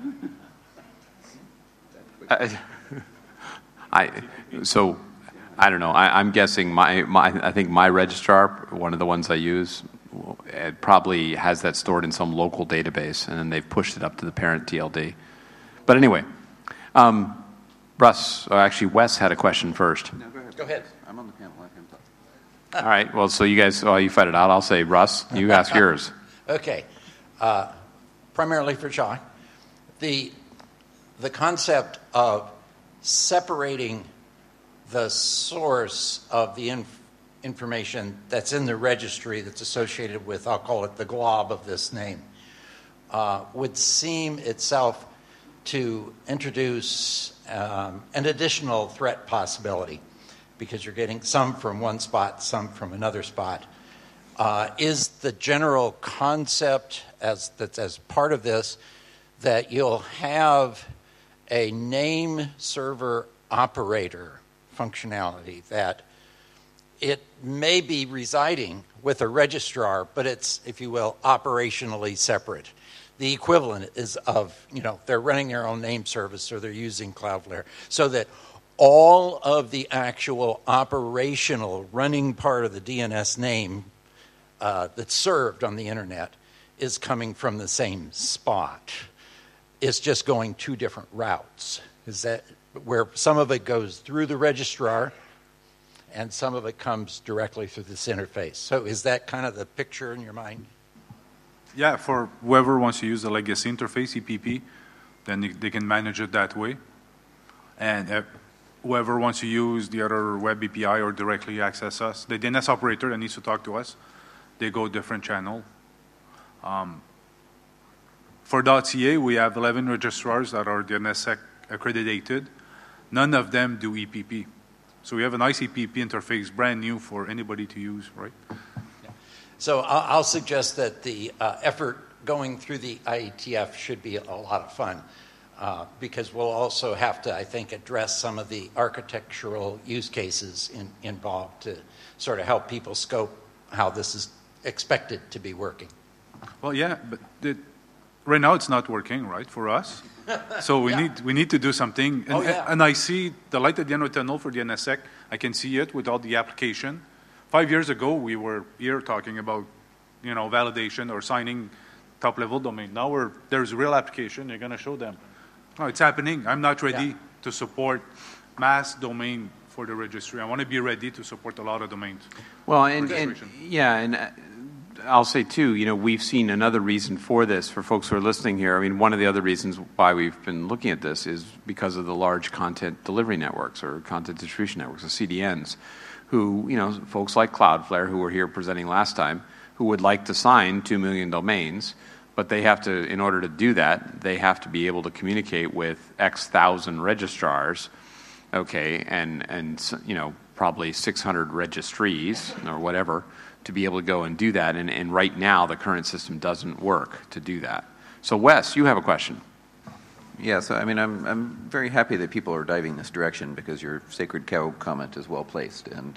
I don't know. I'm guessing I think my registrar, one of the ones I use, it probably has that stored in some local database, and then they've pushed it up to the parent TLD. But anyway, Russ, or actually Wes had a question first. No, go ahead. Go ahead. I'm on the panel. Let him talk. All right, well, so you guys, you fight it out. I'll say, Russ, you ask yours. Okay. Primarily for Jacques. The concept of separating the source of the information that's in the registry that's associated with, I'll call it the glob of this name, would seem itself to introduce an additional threat possibility, because you're getting some from one spot, some from another spot. Is the general concept as part of this that you'll have a name server operator functionality, that it may be residing with a registrar, but it's, if you will, operationally separate. The equivalent is of, they're running their own name service or they're using Cloudflare, so that all of the actual operational running part of the DNS name that's served on the internet is coming from the same spot. It's just going two different routes. Is that where some of it goes through the registrar and some of it comes directly through this interface? So is that kind of the picture in your mind? Yeah, for whoever wants to use the legacy interface, EPP, then they can manage it that way. And whoever wants to use the other web API or directly access us, the DNS operator that needs to talk to us, they go different channel. For .ca, we have 11 registrars that are DNSSEC accredited. None of them do EPP. So we have a nice EPP interface, brand new for anybody to use, right? So I'll suggest that the effort going through the IETF should be a lot of fun, because we'll also have to, I think, address some of the architectural use cases involved to sort of help people scope how this is expected to be working. Well, yeah, but right now it's not working, right, for us. So we need to do something. And, and I see the light at the end of the tunnel for the NSSEC. I can see it with all the application. 5 years ago, we were here talking about, validation or signing top-level domain. Now there's real application. You're going to show them. Oh, it's happening. I'm not ready to support mass domain for the registry. I want to be ready to support a lot of domains. Well, and I'll say too, we've seen another reason for this for folks who are listening here. I mean, one of the other reasons why we've been looking at this is because of the large content delivery networks or content distribution networks, the CDNs, who, folks like Cloudflare, who were here presenting last time, who would like to sign 2 million domains, but they have to, in order to do that, they have to be able to communicate with X thousand registrars, okay, and probably 600 registries or whatever, to be able to go and do that. And right now, the current system doesn't work to do that. So, Wes, you have a question. Yeah, so I mean, I'm very happy that people are diving this direction, because your sacred cow comment is well placed, and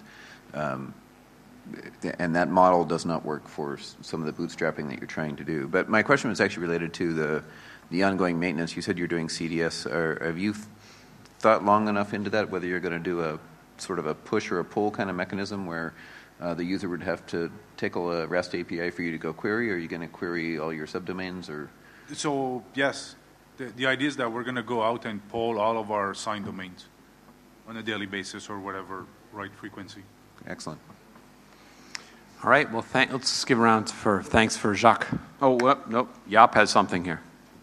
that model does not work for some of the bootstrapping that you're trying to do. But my question was actually related to the ongoing maintenance. You said you're doing CDS. Have you thought long enough into that, whether you're going to do a sort of a push or a pull kind of mechanism where the user would have to tickle a REST API for you to go query, or are you going to query all your subdomains? Or So, yes. The idea is that we're going to go out and poll all of our signed domains on a daily basis or whatever right frequency. Excellent. All right, well, let's give a round for thanks for Jacques. Oh, nope, Jaap has something here.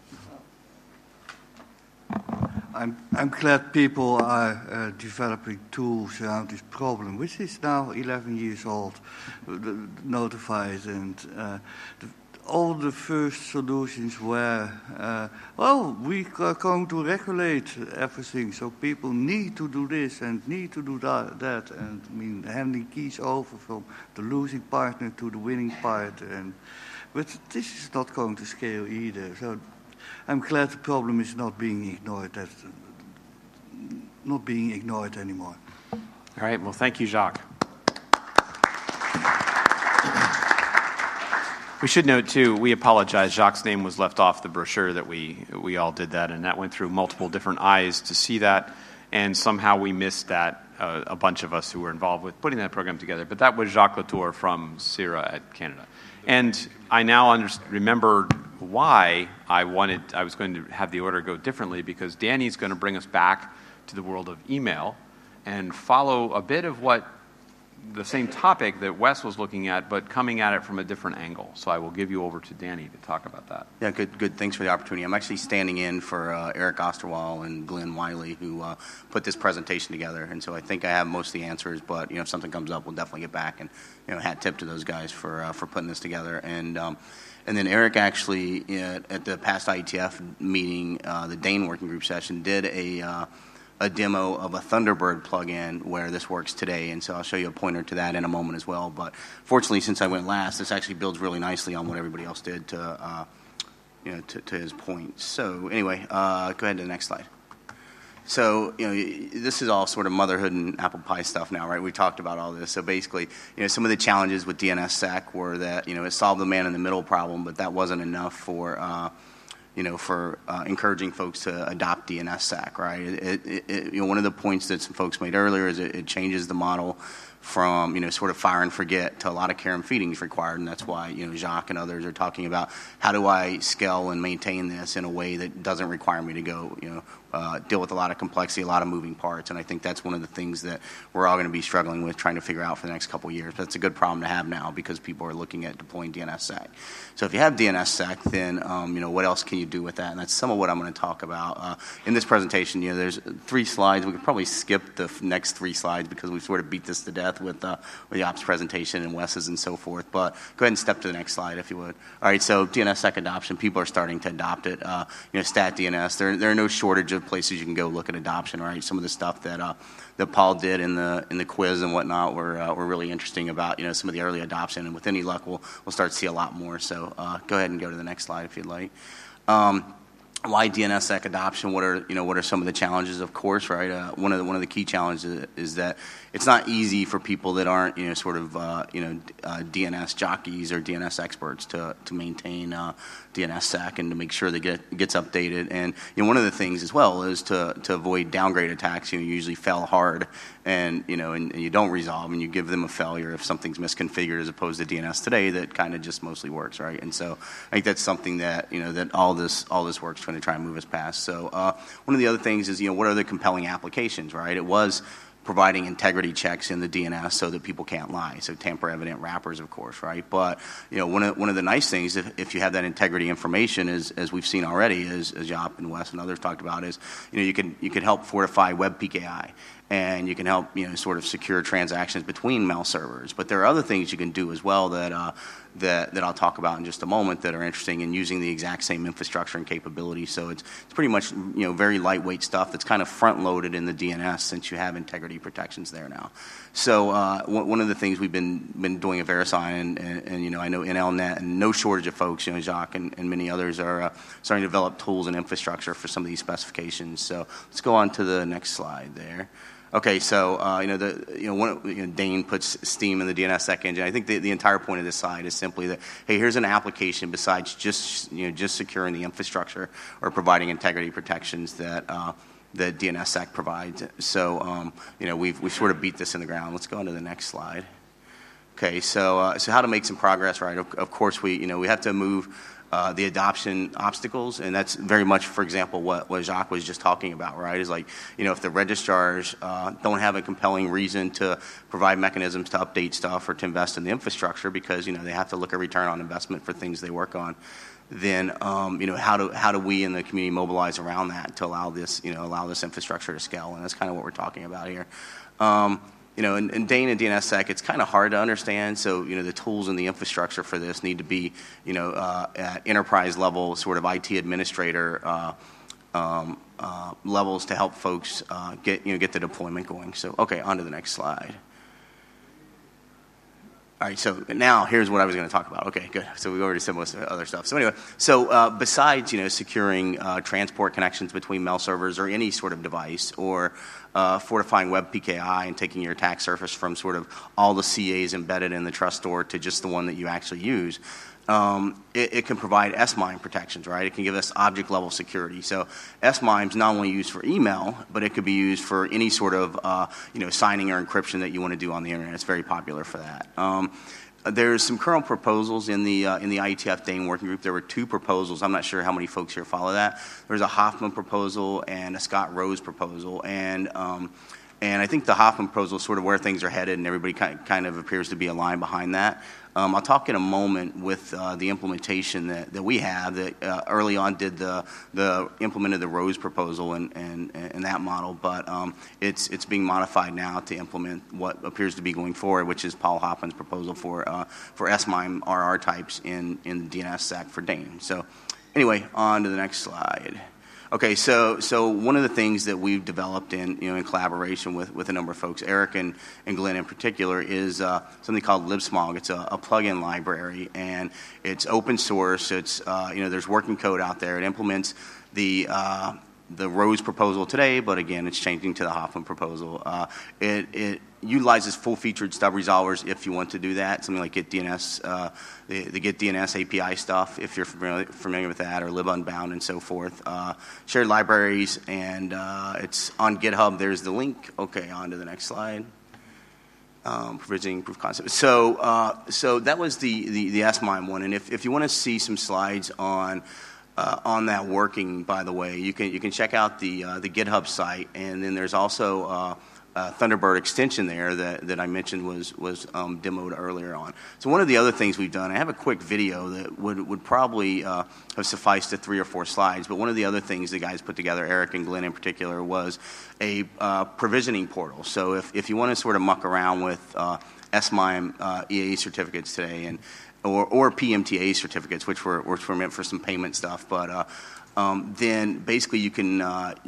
I'm glad people are developing tools around this problem, which is now 11 years old, notified, and all the first solutions were, we are going to regulate everything, so people need to do this and need to do that, and handing keys over from the losing partner to the winning part, but this is not going to scale either. So I'm glad the problem is not being ignored anymore. All right, well, thank you, Jacques. We should note, too, we apologize. Jacques' name was left off the brochure that we all did that, and that went through multiple different eyes to see that, and somehow we missed that, a bunch of us who were involved with putting that program together. But that was Jacques Latour from CIRA at Canada. And I now remember why I was going to have the order go differently, because Danny's going to bring us back to the world of email and follow a bit of the same topic that Wes was looking at, but coming at it from a different angle. So I will give you over to Danny to talk about that. Yeah, good. Thanks for the opportunity. I'm actually standing in for Eric Osterwall and Glenn Wiley, who put this presentation together. And so I think I have most of the answers, but if something comes up, we'll definitely get back. And hat tip to those guys for putting this together. And then Eric actually at the past IETF meeting, the Dane working group session, did a demo of a Thunderbird plugin where this works today, and so I'll show you a pointer to that in a moment as well. But fortunately, since I went last, this actually builds really nicely on what everybody else did to his point. So anyway, go ahead to the next slide. So this is all sort of motherhood and apple pie stuff now, right? We talked about all this. So basically, some of the challenges with DNSSEC were that it solved the man in the middle problem, but that wasn't enough for encouraging folks to adopt DNSSEC, right? One of the points that some folks made earlier is it changes the model from, sort of fire and forget to a lot of care and feeding is required, and that's why, Jacques and others are talking about how do I scale and maintain this in a way that doesn't require me to go, deal with a lot of complexity, a lot of moving parts, and I think that's one of the things that we're all going to be struggling with trying to figure out for the next couple of years. But it's a good problem to have now because people are looking at deploying DNSSEC. So if you have DNSSEC, then what else can you do with that? And that's some of what I'm going to talk about in this presentation. There's 3 slides. We could probably skip the next 3 slides because we've sort of beat this to death with the ops presentation and Wes's and so forth. But go ahead and step to the next slide if you would. All right. So DNSSEC adoption. People are starting to adopt it. Stat DNS. There are no shortage of places you can go look at adoption. Right. Some of the stuff that Paul did in the quiz and whatnot were really interesting about some of the early adoption. And with any luck, we'll start to see a lot more. So go ahead and go to the next slide if you'd like. Why DNSSEC adoption? What are some of the challenges? Of course, right. One of the key challenges is that it's not easy for people that aren't DNS jockeys or DNS experts to maintain DNSSEC and to make sure that it gets updated. And one of the things as well is to avoid downgrade attacks. You usually fail hard, and you don't resolve, and you give them a failure if something's misconfigured, as opposed to DNS today that kind of just mostly works, right? And so I think that's something that that all this work's trying to try and move us past. So one of the other things is what are the compelling applications, right? It was providing integrity checks in the DNS so that people can't lie. So tamper evident wrappers, of course, right? But one of the nice things if you have that integrity information is, as we've seen already, as Jaap and Wes and others talked about, is you can help fortify web PKI. And you can help sort of secure transactions between mail servers. But there are other things you can do as well that I'll talk about in just a moment that are interesting in using the exact same infrastructure and capability. So it's pretty much very lightweight stuff that's kind of front loaded in the DNS since you have integrity protections there now. So one of the things we've been doing at VeriSign and I know NLNet and no shortage of folks, Jacques and many others are starting to develop tools and infrastructure for some of these specifications. So let's go on to the next slide there. Okay, so Dane puts Steam in the DNSSEC engine. I think the entire point of this slide is simply that, hey, here's an application besides just securing the infrastructure or providing integrity protections that DNSSEC provides. So we've sort of beat this in the ground. Let's go on to the next slide. Okay, so how to make some progress, right? Of course, we have to move the adoption obstacles, and that's very much, for example, what Jacques was just talking about, right? Is like, if the registrars don't have a compelling reason to provide mechanisms to update stuff or to invest in the infrastructure because, they have to look at return on investment for things they work on, then, how do we in the community mobilize around that to allow this infrastructure to scale? And that's kind of what we're talking about here. In Dane and DNSSEC, it's kind of hard to understand. So, the tools and the infrastructure for this need to be, at enterprise level, sort of IT administrator levels to help folks get the deployment going. So, okay, on to the next slide. All right, so now here's what I was going to talk about. Okay, good. So we've already said most of the other stuff. So anyway, besides securing transport connections between mail servers or any sort of device, or fortifying web PKI and taking your attack surface from sort of all the CAs embedded in the trust store to just the one that you actually use, it can provide S-MIME protections, right? It can give us object level security. So S-MIME is not only used for email, but it could be used for any sort of signing or encryption that you want to do on the internet. It's very popular for that. there's some current proposals in the IETF Dane working group. There were 2 proposals. I'm not sure how many folks here follow that. There's a Hoffman proposal and a Scott Rose proposal, and I think the Hoffman proposal is sort of where things are headed, and everybody kind of appears to be aligned behind that. I'll talk in a moment with the implementation that we have that early on did implemented the Rose proposal and that model, but it's being modified now to implement what appears to be going forward, which is Paul Hoffman's proposal for SMIME RR types in DNSSEC for Dane. So anyway, on to the next slide. Okay, so one of the things that we've developed in collaboration with a number of folks, Eric and Glenn in particular, is something called libsmog. It's a plugin library, and it's open source. It's there's working code out there. It implements the Rose proposal today, but again, it's changing to the Hoffman proposal. It utilizes full-featured stub resolvers if you want to do that, something like GetDNS, the GetDNS API stuff, if you're familiar with that, or libunbound and so forth. Shared libraries, and it's on GitHub. There's the link. Okay, on to the next slide. Provisioning proof concept. So that was the SMIME one, and if you want to see some slides on that working, by the way, you can check out the GitHub site, and then there's also Thunderbird extension there that I mentioned was demoed earlier on. So one of the other things we've done, I have a quick video that would probably have sufficed to 3 or 4 slides, but one of the other things the guys put together, Eric and Glenn in particular, was a provisioning portal. So if you want to sort of muck around with SMIME EA certificates today, and or PMTA certificates, which were meant for some payment stuff, but then basically you can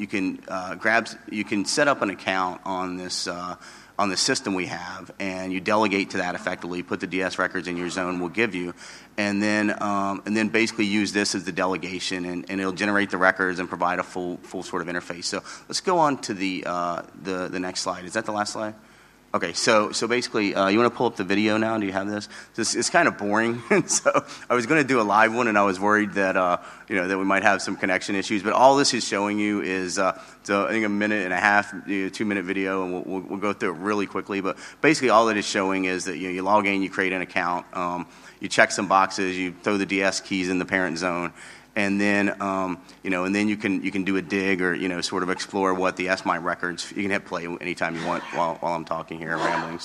set up an account on the system we have, and you delegate to that effectively. Put the DS records in your zone we'll give you, and then basically use this as the delegation, and it'll generate the records and provide a full sort of interface. So let's go on to the next slide. Is that the last slide? Okay, so basically, you want to pull up the video now? Do you have this? It's kind of boring, so I was going to do a live one, and I was worried that that we might have some connection issues. But all this is showing you is, I think, a minute and a half, 2-minute video, and we'll go through it really quickly. But basically, all it is showing is that you log in, you create an account, you check some boxes, you throw the DS keys in the parent zone. And then, and then you can do a dig or sort of explore what the SMIME records. You can hit play anytime you want while I'm talking here, rambling.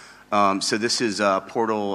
So this is portal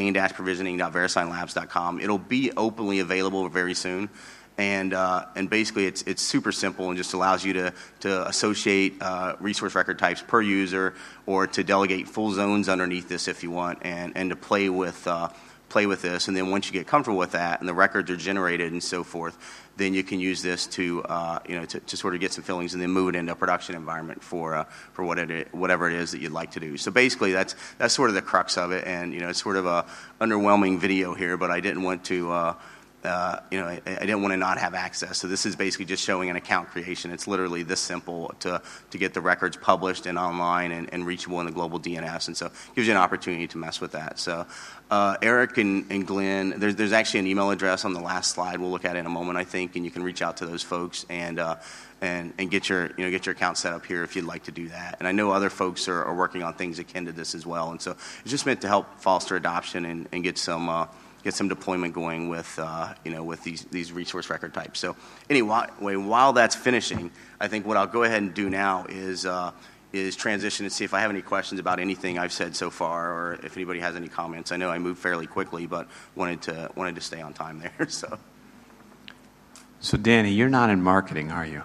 dane-provisioning.verisignlabs.com. It'll be openly available very soon, and basically it's super simple and just allows you to associate resource record types per user, or to delegate full zones underneath this if you want, and to play with this, and then once you get comfortable with that and the records are generated and so forth, then you can use this to sort of get some fillings and then move it into a production environment for whatever it is that you'd like to do. So basically that's sort of the crux of it, and it's sort of a underwhelming video here, but I didn't want to I didn't want to not have access. So this is basically just showing an account creation. It's literally this simple to get the records published and online and reachable in the global DNS. And so it gives you an opportunity to mess with that. So Eric and Glenn, there's actually an email address on the last slide we'll look at in a moment, I think, and you can reach out to those folks and get your account set up here if you'd like to do that. And I know other folks are working on things akin to this as well. And so it's just meant to help foster adoption and get some deployment going with these resource record types. So anyway, while that's finishing, I think what I'll go ahead and do now is transition and see if I have any questions about anything I've said so far, or if anybody has any comments. I know I moved fairly quickly, but wanted to stay on time there. So Danny, you're not in marketing, are you?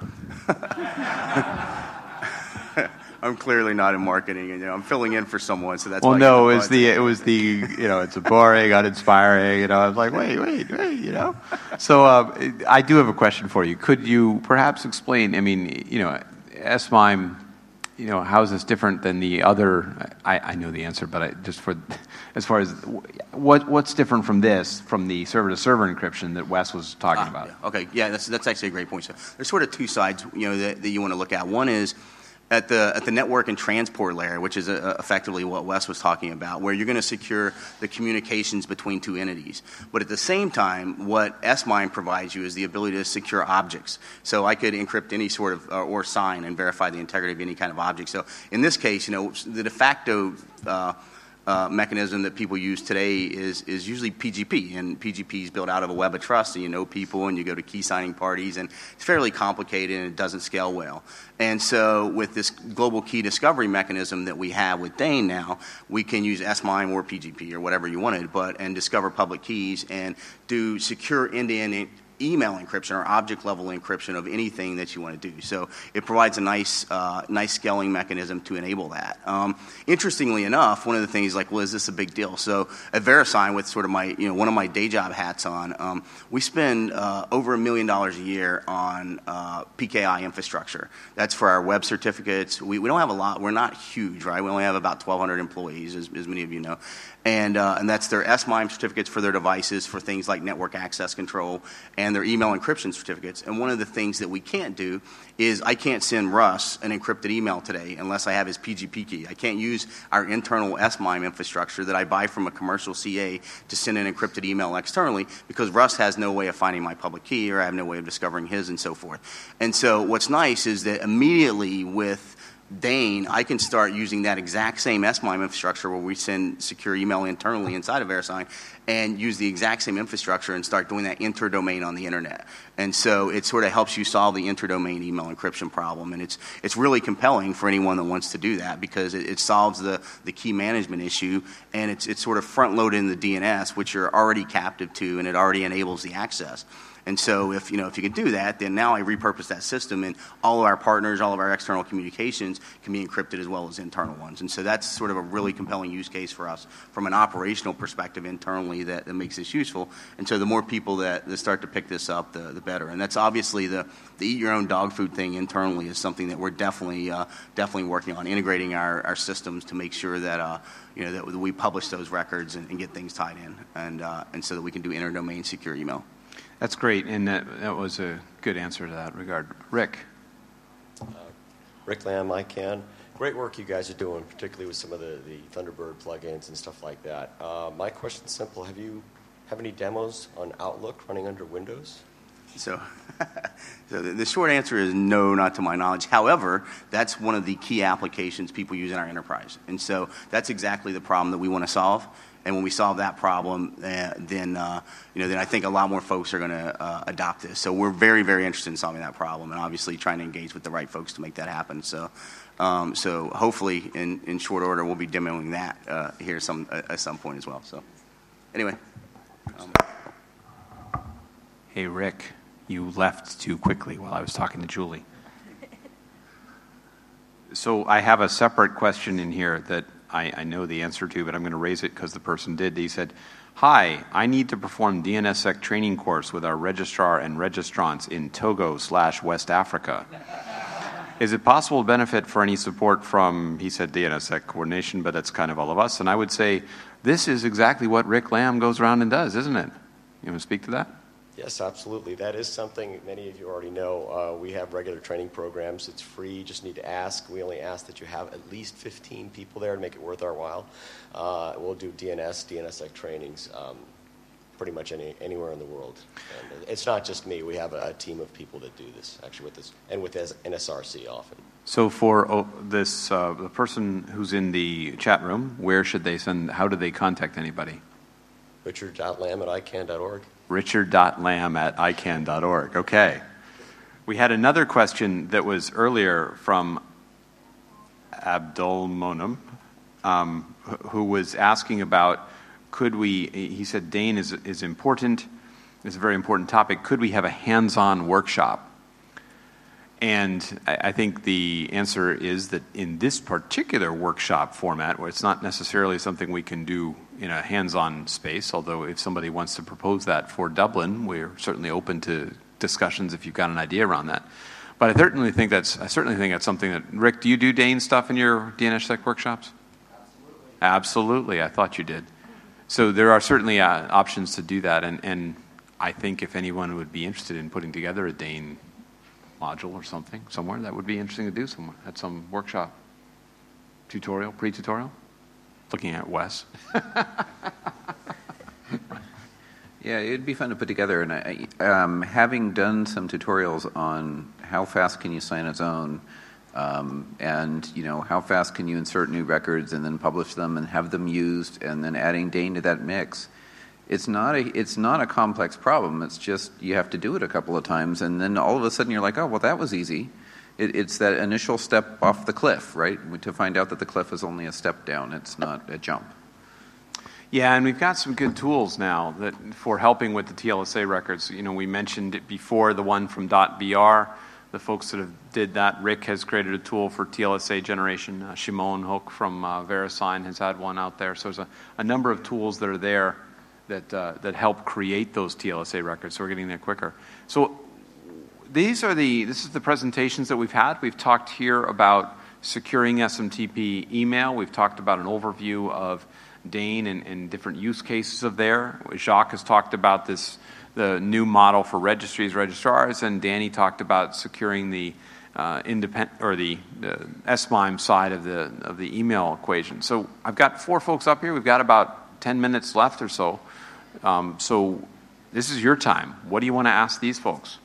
I'm clearly not in marketing, and I'm filling in for someone, so that's. Well, no, it was the it's a boring, uninspiring. I was like, wait, So I do have a question for you. Could you perhaps explain? I mean, SMIME, how is this different than the other? I know the answer, but as far as what's different from the server-to-server encryption that Wes was talking about? Yeah. Okay, yeah, that's actually a great point. So there's sort of 2 sides, that you want to look at. One is at the network and transport layer, which is effectively what Wes was talking about, where you're going to secure the communications between 2 entities. But at the same time, what SMIME provides you is the ability to secure objects. So I could encrypt any sort of, or sign and verify the integrity of any kind of object. So in this case, the de facto mechanism that people use today is usually PGP, and PGP is built out of a web of trust, and you know people, and you go to key signing parties, and it's fairly complicated, and it doesn't scale well. And so with this global key discovery mechanism that we have with Dane now, we can use S-MIME or PGP or whatever you wanted, and discover public keys and do secure end-to-end email encryption or object level encryption of anything that you want to do. So it provides a nice scaling mechanism to enable that. Interestingly enough, one of the things like, well, is this a big deal? So at VeriSign, with sort of my, one of my day job hats on, we spend over $1 million a year on PKI infrastructure. That's for our web certificates. We don't have a lot. We're not huge, right? We only have about 1,200 employees, as many of you know. And that's their S-MIME certificates for their devices for things like network access control and their email encryption certificates. And one of the things that we can't do is I can't send Russ an encrypted email today unless I have his PGP key. I can't use our internal S-MIME infrastructure that I buy from a commercial CA to send an encrypted email externally because Russ has no way of finding my public key or I have no way of discovering his and so forth. And so what's nice is that immediately with Dane, I can start using that exact same S-MIME infrastructure where we send secure email internally inside of VeriSign and use the exact same infrastructure and start doing that interdomain on the internet. And so it sort of helps you solve the interdomain email encryption problem. And it's really compelling for anyone that wants to do that because it solves the key management issue and it's sort of front-loaded in the DNS, which you're already captive to, and it already enables the access. And so if you can do that, then now I repurpose that system and all of our partners, all of our external communications can be encrypted as well as internal ones. And so that's sort of a really compelling use case for us from an operational perspective internally that makes this useful. And so the more people that start to pick this up, the better. And that's obviously the eat your own dog food thing internally is something that we're definitely working on, integrating our systems to make sure that that we publish those records and get things tied in and so that we can do interdomain secure email. That's great, and that was a good answer to that regard. Rick. Rick Lamb, ICANN. Great work you guys are doing, particularly with some of the Thunderbird plugins and stuff like that. My question's simple. Have any demos on Outlook running under Windows? So the short answer is no, not to my knowledge. However, that's one of the key applications people use in our enterprise. And so that's exactly the problem that we want to solve. And when we solve that problem, then I think a lot more folks are going to adopt this. So we're very, very interested in solving that problem, and obviously trying to engage with the right folks to make that happen. So hopefully, in short order, we'll be demoing that here at some point as well. So anyway. Hey, Rick, you left too quickly while I was talking to Julie. So I have a separate question in here that I know the answer to, but I'm going to raise it because the person did. He said, hi, I need to perform DNSSEC training course with our registrar and registrants in Togo/West Africa. Is it possible to benefit for any support from, he said DNSSEC coordination, but that's kind of all of us. And I would say, this is exactly what Rick Lamb goes around and does, isn't it? You want to speak to that? Yes, absolutely. That is something many of you already know. We have regular training programs. It's free. You just need to ask. We only ask that you have at least 15 people there to make it worth our while. We'll do DNSSEC trainings pretty much anywhere in the world. And it's not just me. We have a team of people that do this, actually, with this, and with NSRC often. So for this, the person who's in the chat room, where should they send, how do they contact anybody? Richard.lamb@icann.org. Richard.lamb@icann.org. Okay. We had another question that was earlier from Abdul Monum, who was asking about, he said Dane is important, it's a very important topic, could we have a hands-on workshop? And I think the answer is that in this particular workshop format, where it's not necessarily something we can do in a hands-on space, although if somebody wants to propose that for Dublin, we're certainly open to discussions if you've got an idea around that. But I certainly think that's something that, Rick, do you do Dane stuff in your DNSSEC workshops? Absolutely, I thought you did. So there are certainly options to do that, and I think if anyone would be interested in putting together a Dane module or something somewhere, that would be interesting to do somewhere at some workshop. Tutorial, pre-tutorial? Looking at Wes. Yeah, it'd be fun to put together. And having done some tutorials on how fast can you sign a zone, And, how fast can you insert new records and then publish them and have them used, and then adding Dane to that mix. It's not a complex problem. It's just you have to do it a couple of times, and then all of a sudden you're like, oh, well, that was easy. It's that initial step off the cliff, right? To find out that the cliff is only a step down. It's not a jump. Yeah, and we've got some good tools now for helping with the TLSA records. We mentioned it before, the one from .br. The folks that did that, Rick has created a tool for TLSA generation. Shimon Hook from VeriSign has had one out there. So there's a number of tools that are there that help create those TLSA records. So we're getting there quicker. So this is the presentations that we've had. We've talked here about securing SMTP email. We've talked about an overview of Dane and different use cases of there. Jacques has talked about the new model for registries, registrars, and Danny talked about securing the the SMIME side of the email equation. So I've got 4 folks up here. We've got about 10 minutes left or so. So this is your time. What do you want to ask these folks?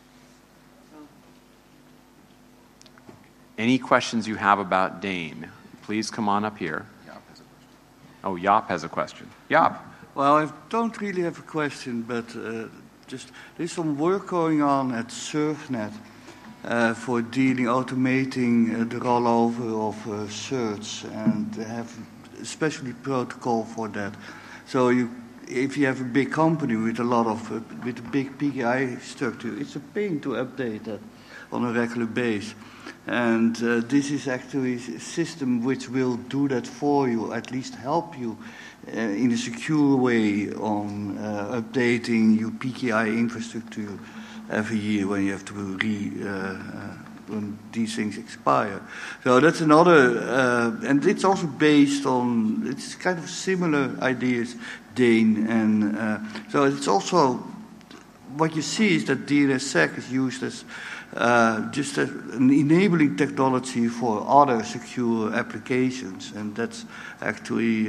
Any questions you have about Dane, please come on up here. Oh, Jaap has a question. Jaap. Well, I don't really have a question, but there's some work going on at SurfNet for automating the rollover of certs, and they have a special protocol for that. So if you have a big company with with a big PKI structure, it's a pain to update that on a regular basis. And this is actually a system which will do that for you, at least help you in a secure way on updating your PKI infrastructure every year when you have to when these things expire. So that's another, and it's also based on, it's kind of similar ideas, Dane, and so it's also, what you see is that DNSSEC is used as just an enabling technology for other secure applications, and that's actually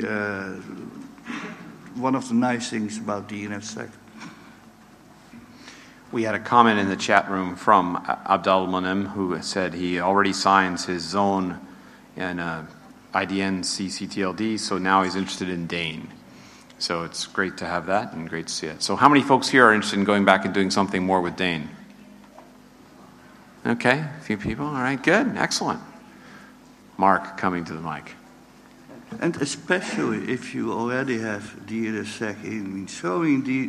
one of the nice things about DNSSEC. We had a comment in the chat room from Abdul Monem, who said he already signs his zone in IDN CCTLD, so now he's interested in Dane. So it's great to have that and great to see it. So how many folks here are interested in going back and doing something more with Dane? Okay, a few people. All right, good, excellent. Mark coming to the mic. And especially if you already have DNSSEC in, showing the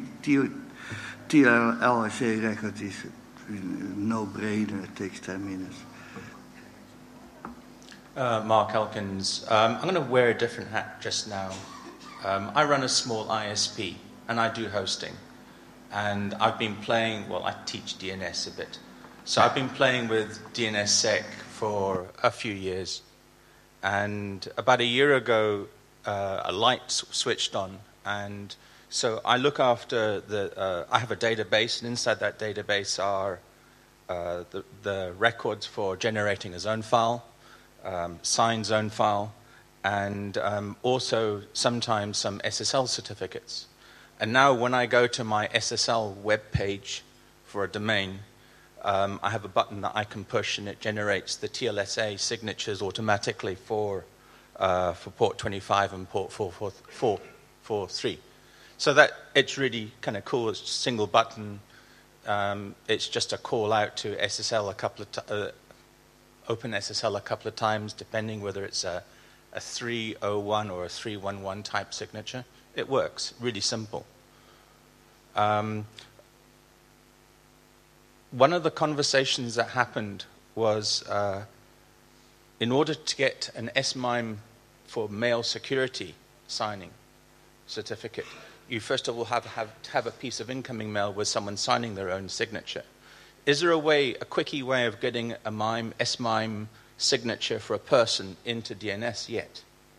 TLSA record is a no-brainer. It takes 10 minutes. Mark Elkins. I'm going to wear a different hat just now. I run a small ISP, and I do hosting. And I've been playing, I teach DNS a bit. So I've been playing with DNSSEC for a few years. And about a year ago, a light switched on. And so I look after I have a database, and inside that database are the records for generating a zone file, signed zone file, and also sometimes some SSL certificates. And now when I go to my SSL web page for a domain, I have a button that I can push, and it generates the TLSA signatures automatically for port 25 and port 443. So that it's really kind of cool. It's a single button. It's just a call out to SSL open SSL a couple of times, depending whether it's a 301 or a 311 type signature. It works. Really simple. One of the conversations that happened was in order to get an SMIME for mail security signing certificate, you first of all have to have a piece of incoming mail with someone signing their own signature. Is there a quickie way of getting a SMIME signature for a person into DNS yet?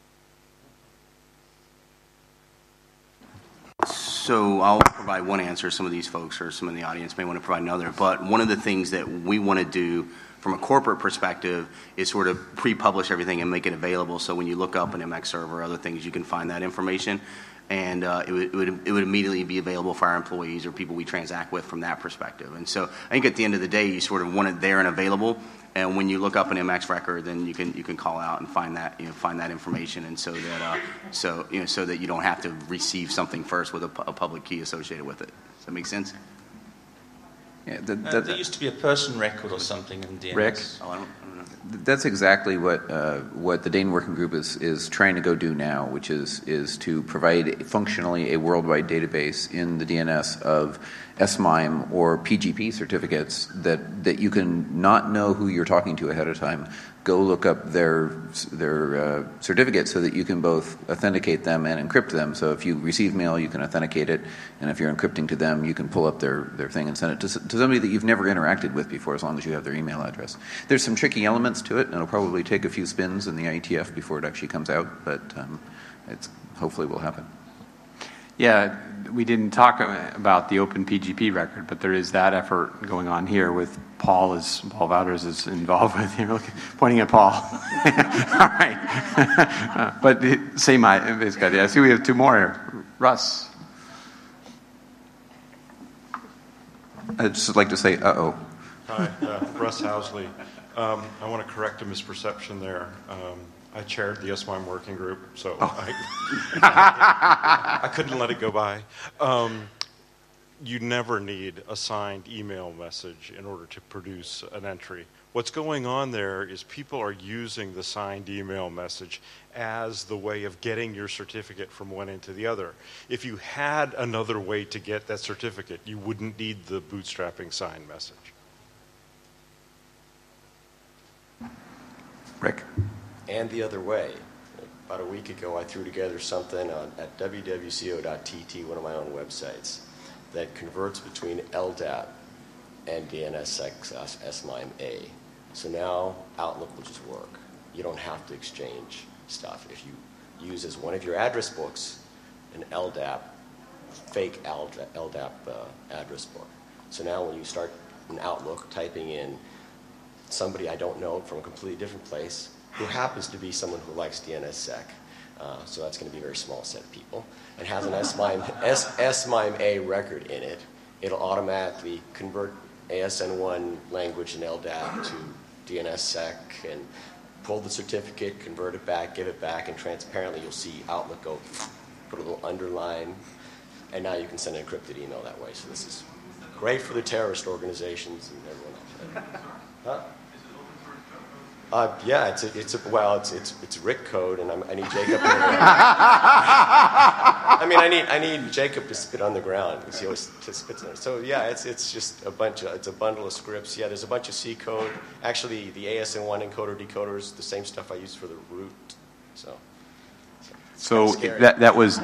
So I'll provide one answer. Some of these folks or some in the audience may want to provide another. But one of the things that we want to do from a corporate perspective is sort of pre-publish everything and make it available. So when you look up an MX server or other things, you can find that information. and it would immediately be available for our employees or people we transact with from that perspective. And so I think at the end of the day, you sort of want it there and available. And when you look up an MX record, then you can call out and find that information, and so that you don't have to receive something first with a public key associated with it. Does that make sense? Yeah, there used to be a person record or something in DNS. Rick? Oh, I don't know. That's exactly what the Dane Working Group is trying to go do now, which is to provide functionally a worldwide database in the DNS of SMIME or PGP certificates that you can not know who you're talking to ahead of time. Go look up their certificates so that you can both authenticate them and encrypt them. So if you receive mail, you can authenticate it, and if you're encrypting to them, you can pull up their thing and send it to somebody that you've never interacted with before, as long as you have their email address. There's some tricky elements to it, and it'll probably take a few spins in the IETF before it actually comes out, but it's hopefully will happen. Yeah, we didn't talk about the Open PGP record, but there is that effort going on here with Paul Wouters is involved with here, pointing at Paul. All right. But same basic idea. I see we have two more here. Russ. I'd just like to say, uh-oh. Hi, Russ Housley. I want to correct a misperception there. I chaired the SMIME working group, so I couldn't let it go by. You never need a signed email message in order to produce an entry. What's going on there is people are using the signed email message as the way of getting your certificate from one end to the other. If you had another way to get that certificate, you wouldn't need the bootstrapping signed message. Rick? And the other way. About a week ago, I threw together something at wwco.tt, one of my own websites, that converts between LDAP and DNSSEC SMIME-A. So now Outlook will just work. You don't have to exchange stuff. If you use as one of your address books an LDAP, fake LDAP address book. So now when you start in Outlook typing in somebody I don't know from a completely different place, who happens to be someone who likes DNSSEC, so that's going to be a very small set of people, and has an SMIME-A record in it, it'll automatically convert ASN1 language in LDAP to DNSSEC and pull the certificate, convert it back, give it back, and transparently you'll see Outlook go, put a little underline, and now you can send an encrypted email that way. So this is great for the terrorist organizations and everyone else. Huh? Yeah, it's Rick code, and I need Jacob. I need Jacob to spit on the ground because he always spits on it. So yeah, it's just a bundle of scripts. Yeah, there's a bunch of C code. Actually, the ASN1 encoder decoder is the same stuff I use for the root. So that was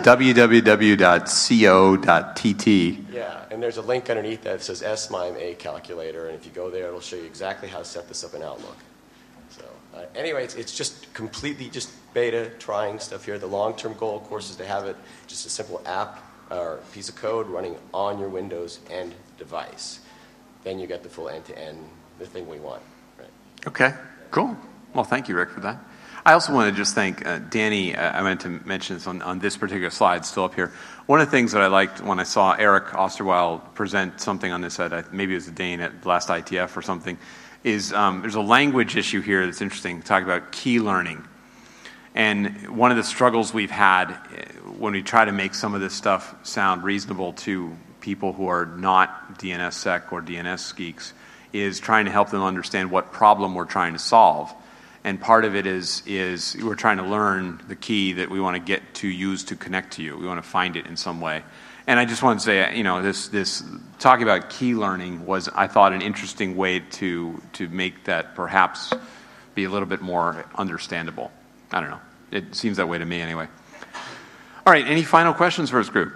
www.co.tt. Yeah, and there's a link underneath that says SMIME-A calculator, and if you go there, it'll show you exactly how to set this up in Outlook. Anyway, it's just completely just beta trying stuff here. The long-term goal, of course, is to have it just a simple app or piece of code running on your Windows end device. Then you get the full end-to-end, the thing we want. Right? Okay, cool. Well, thank you, Rick, for that. I also want to just thank Danny. I meant to mention this on this particular slide, still up here. One of the things that I liked when I saw Eric Osterweild present something on this side, maybe it was a Dane at last ITF or something, is there's a language issue here that's interesting, talking about key learning. And one of the struggles we've had when we try to make some of this stuff sound reasonable to people who are not DNSSEC or DNS geeks is trying to help them understand what problem we're trying to solve. And part of it is we're trying to learn the key that we want to get to use to connect to you. We want to find it in some way. And I just want to say, this talking about key learning was, I thought, an interesting way to make that perhaps be a little bit more understandable. I don't know. It seems that way to me anyway. All right, any final questions for this group?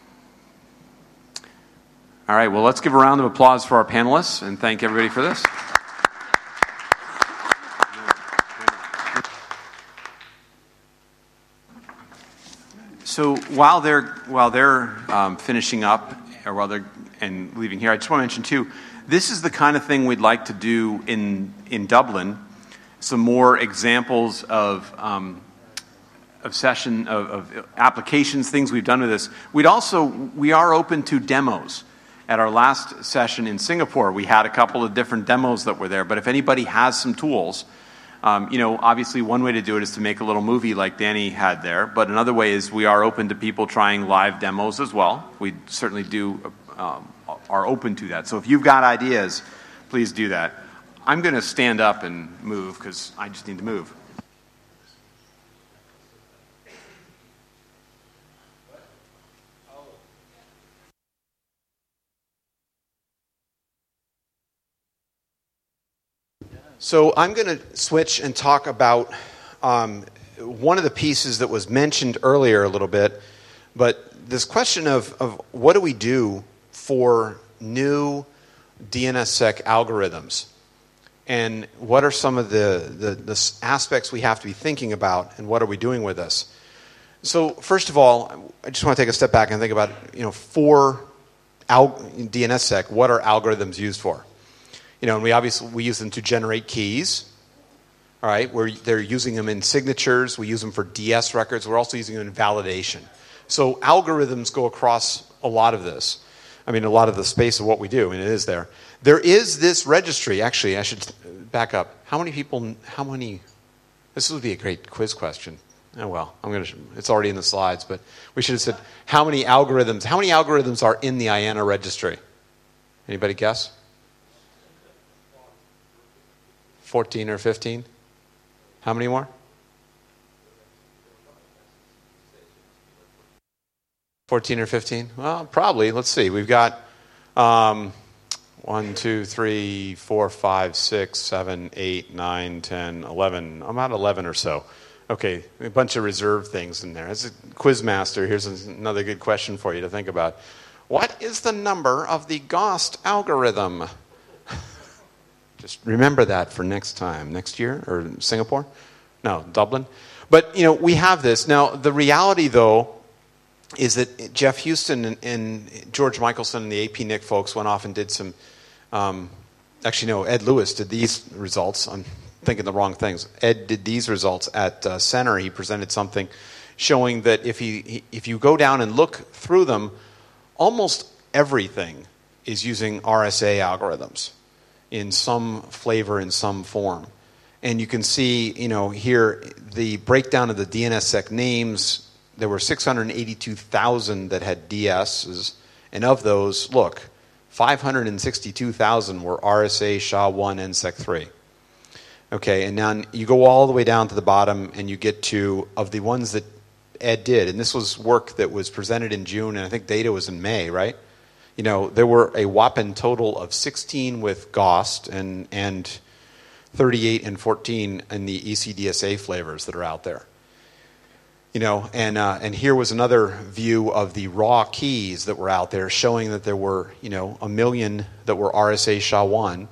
All right, well, let's give a round of applause for our panelists and thank everybody for this. So while they're finishing up or while they're and leaving here, I just want to mention too, this is the kind of thing we'd like to do in Dublin. Some more examples of of applications, things we've done with this. We are open to demos. At our last session in Singapore, we had a couple of different demos that were there. But if anybody has some tools, obviously one way to do it is to make a little movie like Danny had there. But another way is we are open to people trying live demos as well. We certainly are open to that. So if you've got ideas, please do that. I'm going to stand up and move because I just need to move. So I'm going to switch and talk about one of the pieces that was mentioned earlier a little bit, but this question of what do we do for new DNSSEC algorithms, and what are some of the aspects we have to be thinking about, and what are we doing with this? So first of all, I just want to take a step back and think about, for DNSSEC, what are algorithms used for? And we use them to generate keys. All right, they're using them in signatures. We use them for DS records. We're also using them in validation. So algorithms go across a lot of this. A lot of the space of what we do, and it is there. There is this registry. Actually, I should back up. This would be a great quiz question. Oh, well, it's already in the slides, but we should have said, how many algorithms are in the IANA registry? Anybody guess? 14 or 15? How many more? 14 or 15? Well, probably. Let's see. We've got 1, 2, 3, 4, 5, 6, 7, 8, 9, 10, 11. About 11 or so. Okay, a bunch of reserved things in there. As a quiz master, here's another good question for you to think about. What is the number of the GOST algorithm? Just remember that for next time. Next year? Or Singapore? No, Dublin. But, we have this. Now, the reality, though, is that Jeff Houston and George Michelson and the AP-NIC folks went off and did some... Ed Lewis did these results. I'm thinking the wrong things. Ed did these results at Center. He presented something showing that if you go down and look through them, almost everything is using RSA algorithms in some flavor, in some form. And you can see, here, the breakdown of the DNSSEC names. There were 682,000 that had DSs, and of those, 562,000 were RSA, SHA-1, and SEC3. Okay, and now you go all the way down to the bottom, and you get to, of the ones that Ed did, and this was work that was presented in June, and I think data was in May, right? There were a whopping total of 16 with GOST and 38 and 14 in the ECDSA flavors that are out there. And here was another view of the raw keys that were out there, showing that there were, 1 million that were RSA SHA-1,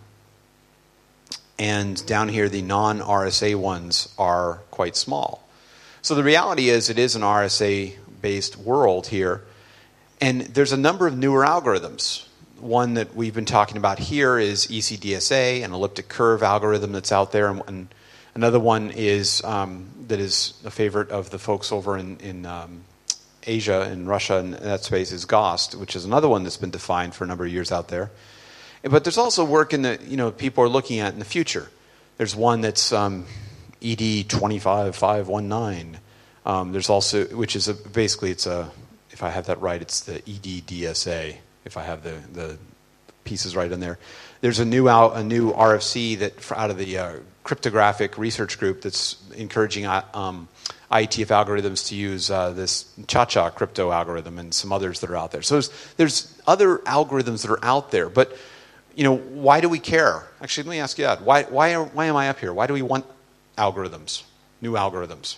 and down here the non-RSA ones are quite small. So the reality is it is an RSA-based world here. And there's a number of newer algorithms. One that we've been talking about here is ECDSA, an elliptic curve algorithm that's out there. And another one is that is a favorite of the folks over in Asia, in Russia, and that space is GOST, which is another one that's been defined for a number of years out there. But there's also work in the people are looking at in the future. There's one that's ED 25519. There's also, which is basically it's a, if I have that right, it's the EDDSA. If I have the pieces right in there, there's a new RFC that out of the cryptographic research group that's encouraging IETF algorithms to use this Cha-Cha crypto algorithm and some others that are out there. So there's other algorithms that are out there, but why do we care? Actually, let me ask you that. Why am I up here? Why do we want algorithms, new algorithms?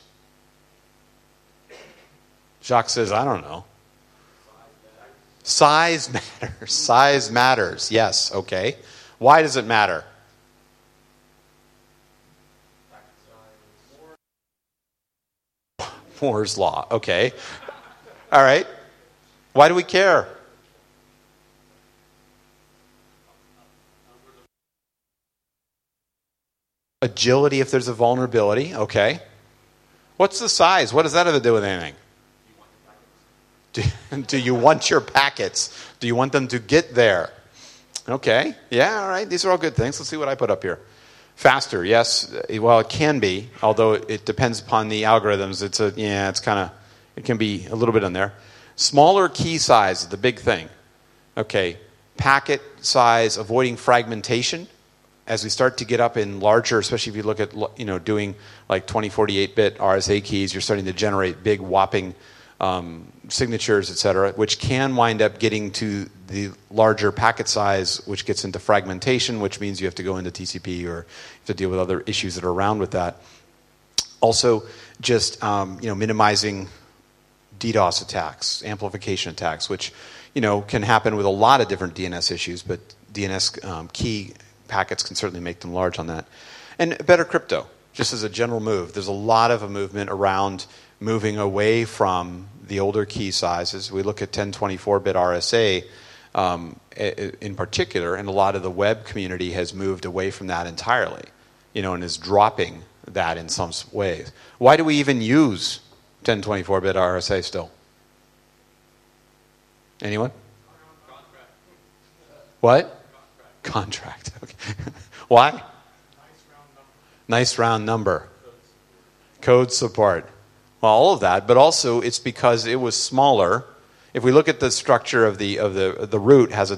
Jacques says, I don't know. Size matters. Size matters. Yes, okay. Why does it matter? Moore's law. Okay. All right. Why do we care? Agility if there's a vulnerability. Okay. What's the size? What does that have to do with anything? Do you want your packets? Do you want them to get there? Okay. Yeah, all right. These are all good things. Let's see what I put up here. Faster, yes. Well, it can be, although it depends upon the algorithms. It can be a little bit in there. Smaller key size is the big thing. Okay. Packet size, avoiding fragmentation. As we start to get up in larger, especially if you look at, doing like 2048-bit RSA keys, you're starting to generate big whopping signatures, et cetera, which can wind up getting to the larger packet size, which gets into fragmentation, which means you have to go into TCP or you have to deal with other issues that are around with that. Also, just minimizing DDoS attacks, amplification attacks, which can happen with a lot of different DNS issues, but DNS key packets can certainly make them large on that. And better crypto, just as a general move. There's a lot of a movement around moving away from the older key sizes. We look at 1024-bit RSA in particular, and a lot of the web community has moved away from that entirely, and is dropping that in some ways. Why do we even use 1024-bit RSA still? Anyone? What? Contract. Okay. Why? Nice round number. Code support. Well, all of that, but also it's because it was smaller. If we look at the structure of the root has a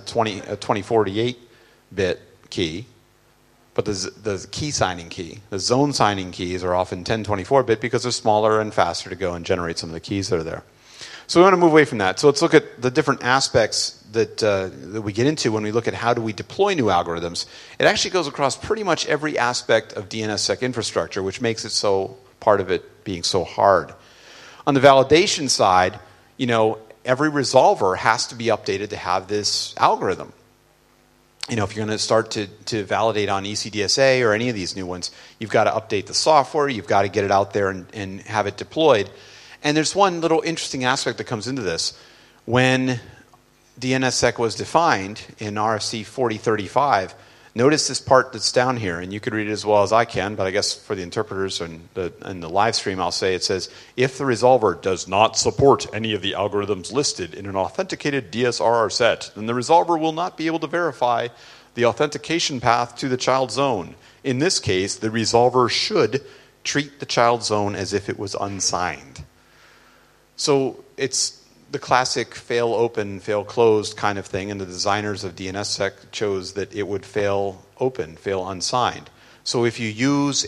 2048-bit key, but the key signing key, the zone signing keys are often 1024-bit because they're smaller and faster to go and generate some of the keys that are there. So we want to move away from that. So let's look at the different aspects that we get into when we look at how do we deploy new algorithms. It actually goes across pretty much every aspect of DNSSEC infrastructure, which makes it so part of it being so hard. On the validation side, every resolver has to be updated to have this algorithm. If you're going to start to validate on ECDSA or any of these new ones, you've got to update the software, you've got to get it out there and have it deployed. And there's one little interesting aspect that comes into this. When DNSSEC was defined in RFC 4035, notice this part that's down here, and you could read it as well as I can, but I guess for the interpreters and the live stream, I'll say it says, if the resolver does not support any of the algorithms listed in an authenticated DSRR set, then the resolver will not be able to verify the authentication path to the child zone. In this case, the resolver should treat the child zone as if it was unsigned. So it's the classic fail open, fail closed kind of thing, and the designers of DNSSEC chose that it would fail open, fail unsigned. So if you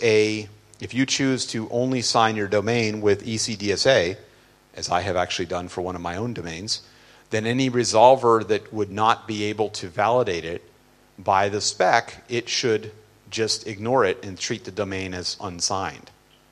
choose to only sign your domain with ECDSA, as I have actually done for one of my own domains, then any resolver that would not be able to validate it by the spec, it should just ignore it and treat the domain as unsigned.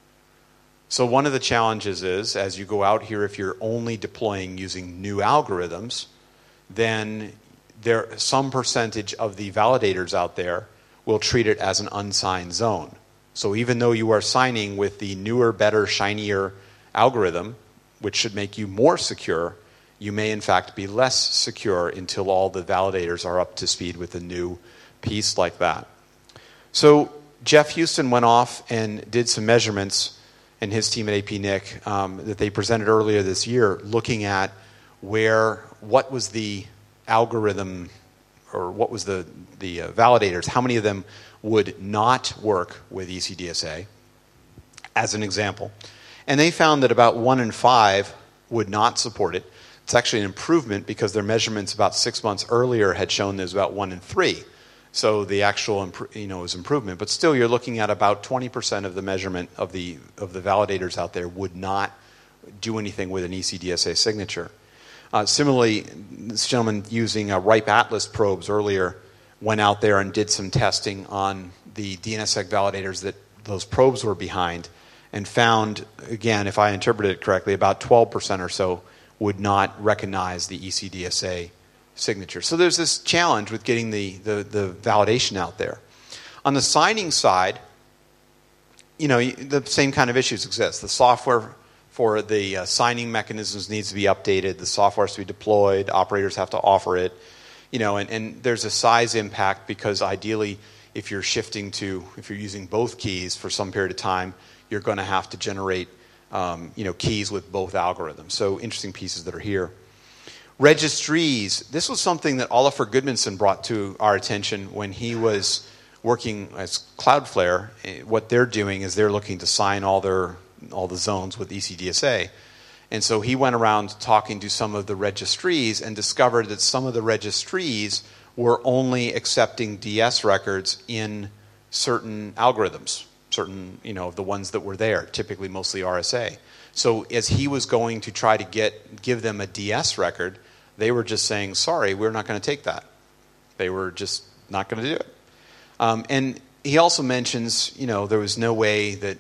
So one of the challenges is, as you go out here, if you're only deploying using new algorithms, then some percentage of the validators out there will treat it as an unsigned zone. So even though you are signing with the newer, better, shinier algorithm, which should make you more secure, you may in fact be less secure until all the validators are up to speed with a new piece like that. So Jeff Houston went off and did some measurements, and his team at APNIC that they presented earlier this year, looking at what was the algorithm, or what was the validators, how many of them would not work with ECDSA, as an example. And they found that about 1 in 5 would not support it. It's actually an improvement because their measurements about 6 months earlier had shown there's about 1 in 3. So the actual is improvement, but still you're looking at about 20% of the measurement of the validators out there would not do anything with an ECDSA signature. Similarly, this gentleman using RIPE Atlas probes earlier went out there and did some testing on the DNSSEC validators that those probes were behind, and found, again, if I interpreted it correctly, about 12% or so would not recognize the ECDSA signature. So there's this challenge with getting the validation out there. On the signing side, the same kind of issues exist. The software for the signing mechanisms needs to be updated. The software has to be deployed. Operators have to offer it. And there's a size impact because ideally, if you're using both keys for some period of time, you're going to have to generate keys with both algorithms. So interesting pieces that are here. Registries. This was something that Oliver Goodmanson brought to our attention when he was working as Cloudflare. What they're doing is they're looking to sign all the zones with ECDSA. And so he went around talking to some of the registries and discovered that some of the registries were only accepting DS records in certain algorithms, certain, the ones that were there, typically mostly RSA. So as he was going to try to give them a DS record, they were just saying, sorry, we're not going to take that. They were just not going to do it. And he also mentions, there was no way that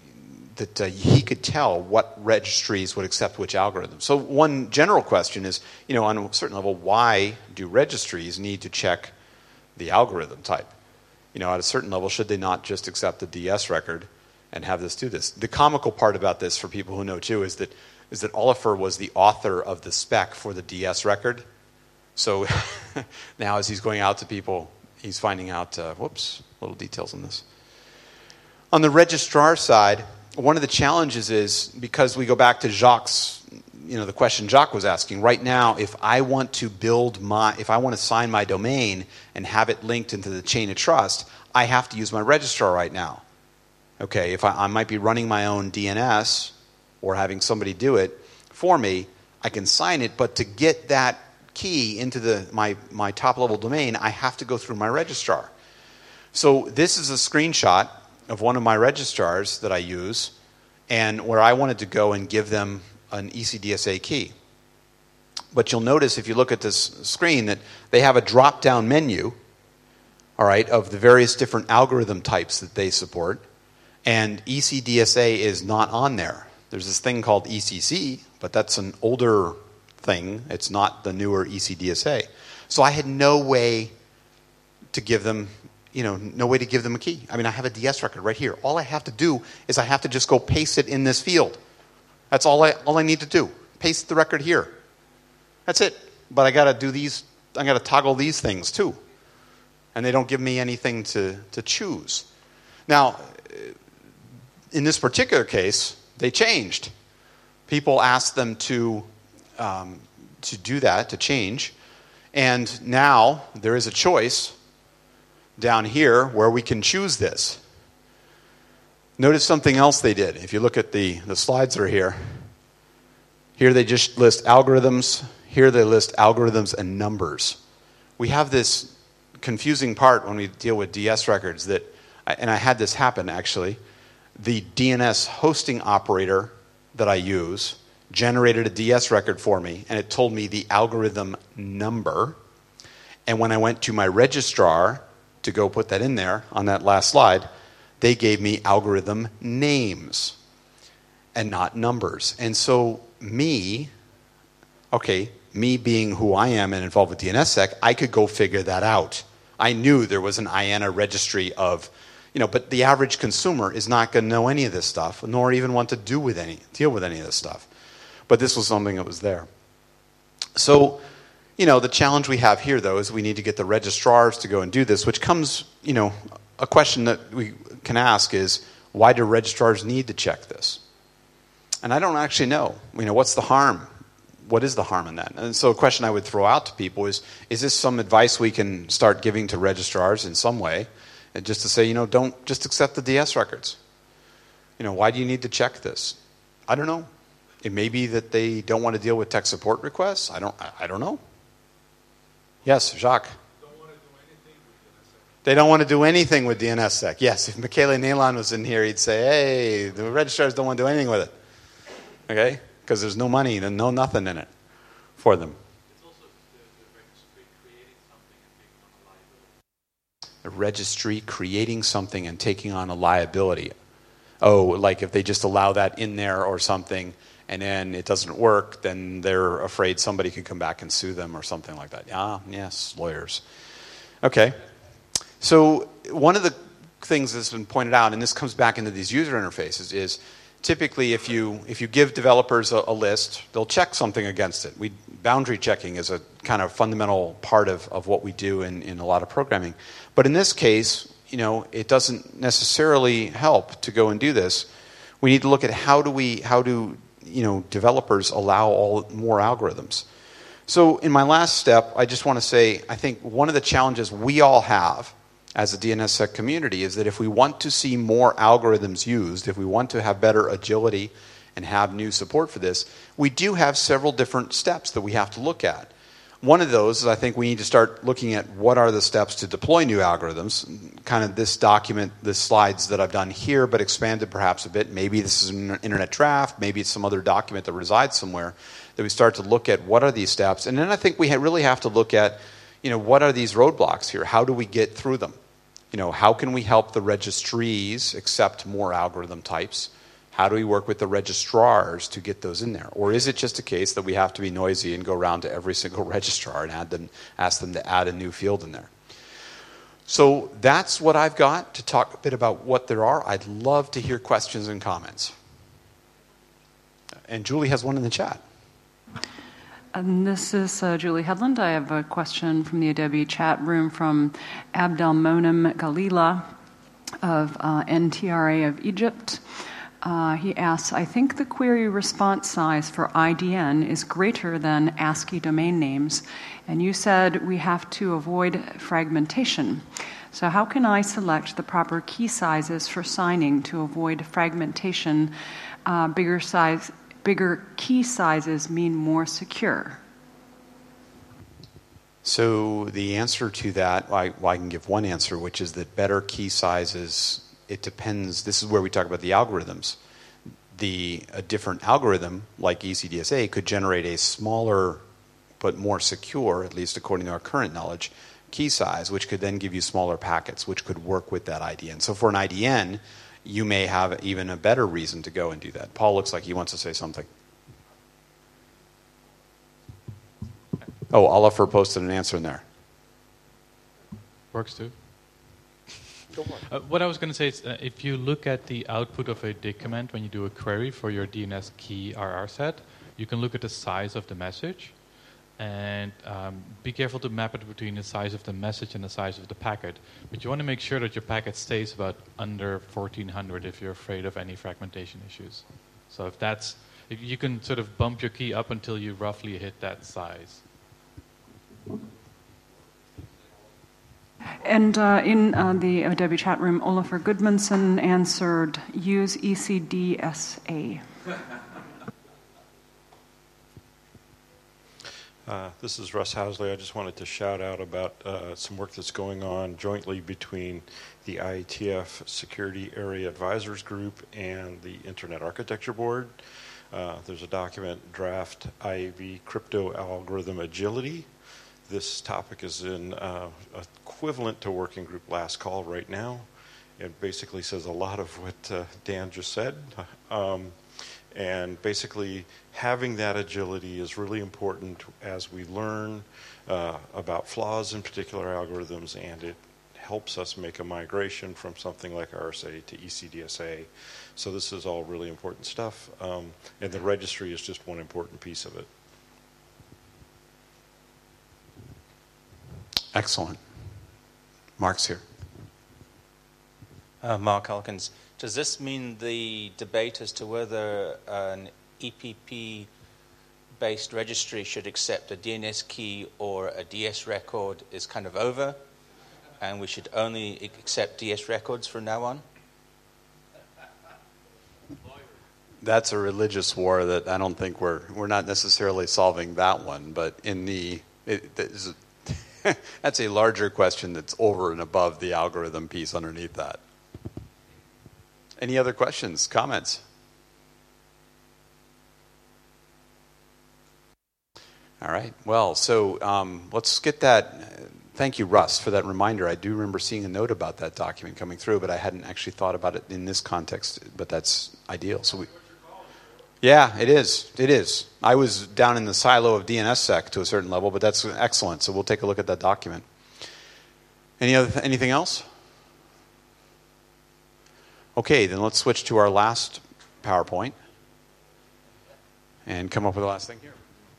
he could tell what registries would accept which algorithm. So one general question is, on a certain level, why do registries need to check the algorithm type? At a certain level, should they not just accept the DS record and have this do this? The comical part about this, for people who know too, is that Oliver was the author of the spec for the DS record. So now as he's going out to people, he's finding out, little details on this. On the registrar side, one of the challenges is, because we go back to Jacques, the question Jacques was asking, right now, if I want to sign my domain and have it linked into the chain of trust, I have to use my registrar right now. Okay, if I might be running my own DNS or having somebody do it for me, I can sign it, but to get that key into my top-level domain, I have to go through my registrar. So this is a screenshot of one of my registrars that I use, and where I wanted to go and give them an ECDSA key. But you'll notice if you look at this screen that they have a drop-down menu, all right, of the various different algorithm types that they support, and ECDSA is not on there. There's this thing called ECC, but that's an older thing. It's not the newer ECDSA. So I had no way to give them a key. I mean, I have a DS record right here. All I have to do is I have to just go paste it in this field. That's all I need to do. Paste the record here. That's it. But I got to do these. I got to toggle these things too, and they don't give me anything to choose. Now, in this particular case, they changed. People asked them to do that, to change, and now there is a choice down here where we can choose this. Notice something else they did. If you look at the slides that are here they just list algorithms. Here they list algorithms and numbers. We have this confusing part when we deal with DS records and I had this happen actually. The DNS hosting operator that I use generated a DS record for me, and it told me the algorithm number. And when I went to my registrar to go put that in there on that last slide, they gave me algorithm names and not numbers. And so me being who I am and involved with DNSSEC, I could go figure that out. I knew there was an IANA registry of, but the average consumer is not going to know any of this stuff, nor even want to deal with any of this stuff. But this was something that was there. So, the challenge we have here, though, is we need to get the registrars to go and do this, which comes, a question that we can ask is, why do registrars need to check this? And I don't actually know. What's the harm? What is the harm in that? And so a question I would throw out to people is this some advice we can start giving to registrars in some way? And just to say, don't just accept the DS records. Why do you need to check this? I don't know. It may be that they don't want to deal with tech support requests. I don't know. Yes, Jacques. They don't want to do anything with DNSSEC. Yes, if Michele Nalon was in here, he'd say, hey, the registrars don't want to do anything with it. Okay? Because there's no money and no nothing in it for them. It's also the registry creating something and taking on a liability. A registry creating something and taking on a liability. Oh, like if they just allow that in there or something, and then it doesn't work, then they're afraid somebody could come back and sue them or something like that. Yes, lawyers. Okay. So one of the things that's been pointed out, and this comes back into these user interfaces, is typically if you give developers a list, they'll check something against it. Boundary checking is a kind of fundamental part of what we do in a lot of programming. But in this case, it doesn't necessarily help to go and do this. We need to look at how do developers allow more algorithms. So in my last step, I just want to say, I think one of the challenges we all have as a DNSSEC community is that if we want to see more algorithms used, if we want to have better agility and have new support for this, we do have several different steps that we have to look at. One of those is I think we need to start looking at what are the steps to deploy new algorithms. Kind of this document, the slides that I've done here, but expanded perhaps a bit. Maybe this is an internet draft. Maybe it's some other document that resides somewhere, that we start to look at what are these steps. And then I think we really have to look at, what are these roadblocks here? How do we get through them? How can we help the registries accept more algorithm types? How do we work with the registrars to get those in there? Or is it just a case that we have to be noisy and go around to every single registrar and ask them to add a new field in there? So that's what I've got to talk a bit about what there are. I'd love to hear questions and comments. And Julie has one in the chat. And this is Julie Headland. I have a question from the Adobe chat room from Abdelmonem Galila of NTRA of Egypt. He asks, I think the query response size for IDN is greater than ASCII domain names, and you said we have to avoid fragmentation. So how can I select the proper key sizes for signing to avoid fragmentation? Bigger key sizes mean more secure. So the answer to that, I can give one answer, which is that better key sizes, it depends. This is where we talk about the algorithms. A different algorithm, like ECDSA, could generate a smaller but more secure, at least according to our current knowledge, key size, which could then give you smaller packets, which could work with that IDN. So for an IDN, you may have even a better reason to go and do that. Paul looks like he wants to say something. Oh, Oliver posted an answer in there. Works too. What I was going to say is, if you look at the output of a dig command when you do a query for your DNS key RR set, you can look at the size of the message, and be careful to map it between the size of the message and the size of the packet. But you want to make sure that your packet stays about under 1400 if you're afraid of any fragmentation issues. So if you can sort of bump your key up until you roughly hit that size. And in the Adobe chat room, Oliver Goodmanson answered, use ECDSA. This is Russ Housley. I just wanted to shout out about some work that's going on jointly between the IETF Security Area Advisors Group and the Internet Architecture Board. There's a document, Draft IAV Crypto Algorithm Agility. This topic is in equivalent to Working Group Last Call right now. It basically says a lot of what Dan just said. And basically, having that agility is really important as we learn about flaws in particular algorithms, and it helps us make a migration from something like RSA to ECDSA. So this is all really important stuff, and the registry is just one important piece of it. Excellent. Mark's here. Mark Elkins. Does this mean the debate as to whether an EPP-based registry should accept a DNS key or a DS record is kind of over, and we should only accept DS records from now on? That's a religious war that I don't think we're not necessarily solving that one, but that's a larger question that's over and above the algorithm piece underneath that. Any other questions, comments? All right. Well, so let's get that. Thank you, Russ, for that reminder. I do remember seeing a note about that document coming through, but I hadn't actually thought about it in this context. But that's ideal. So yeah, it is. It is. I was down in the silo of DNSSEC to a certain level, but that's excellent. So we'll take a look at that document. Anything else? Okay, then let's switch to our last PowerPoint and come up with the last thing here.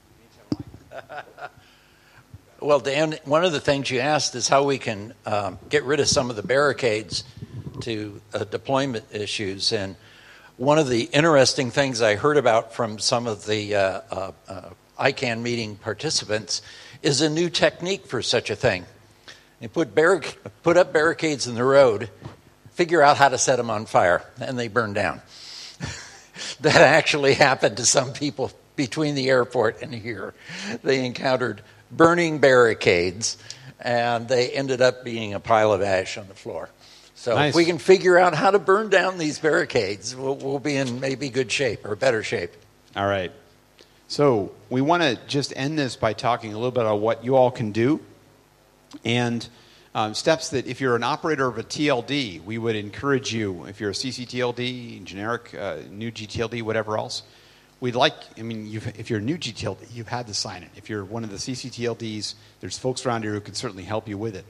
Well, Dan, one of the things you asked is how we can get rid of some of the barricades to deployment issues. And one of the interesting things I heard about from some of the ICANN meeting participants is a new technique for such a thing. You put up barricades in the road, figure out how to set them on fire, and they burn down. That actually happened to some people between the airport and here. They encountered burning barricades, and they ended up being a pile of ash on the floor. So nice. If we can figure out how to burn down these barricades, we'll be in maybe good shape or better shape. All right. So we want to just end this by talking a little bit about what you all can do and steps that if you're an operator of a TLD, we would encourage you, if you're a CCTLD, generic, new GTLD, whatever else, if you're a new GTLD, you've had to sign it. If you're one of the CCTLDs, there's folks around here who can certainly help you with it.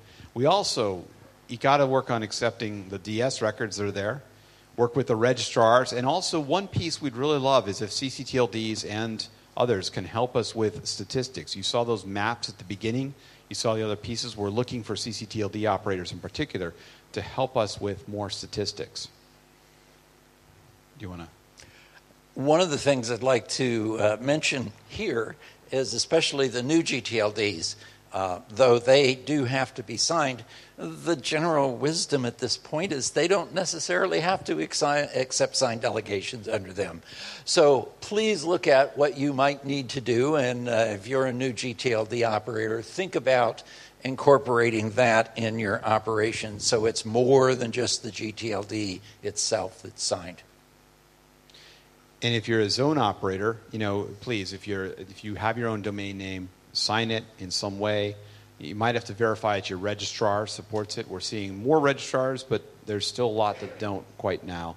You got to work on accepting the DS records that are there, work with the registrars, and also one piece we'd really love is if CCTLDs and others can help us with statistics. You saw those maps at the beginning. You saw the other pieces. We're looking for CCTLD operators in particular to help us with more statistics. Do you want to? One of the things I'd like to mention here is especially the new GTLDs. Though they do have to be signed, the general wisdom at this point is they don't necessarily have to accept signed delegations under them. So please look at what you might need to do, and if you're a new GTLD operator, think about incorporating that in your operation so it's more than just the GTLD itself that's signed. And if you're a zone operator, please, if you have your own domain name, sign it in some way. You might have to verify that your registrar supports it. We're seeing more registrars, but there's still a lot that don't quite now.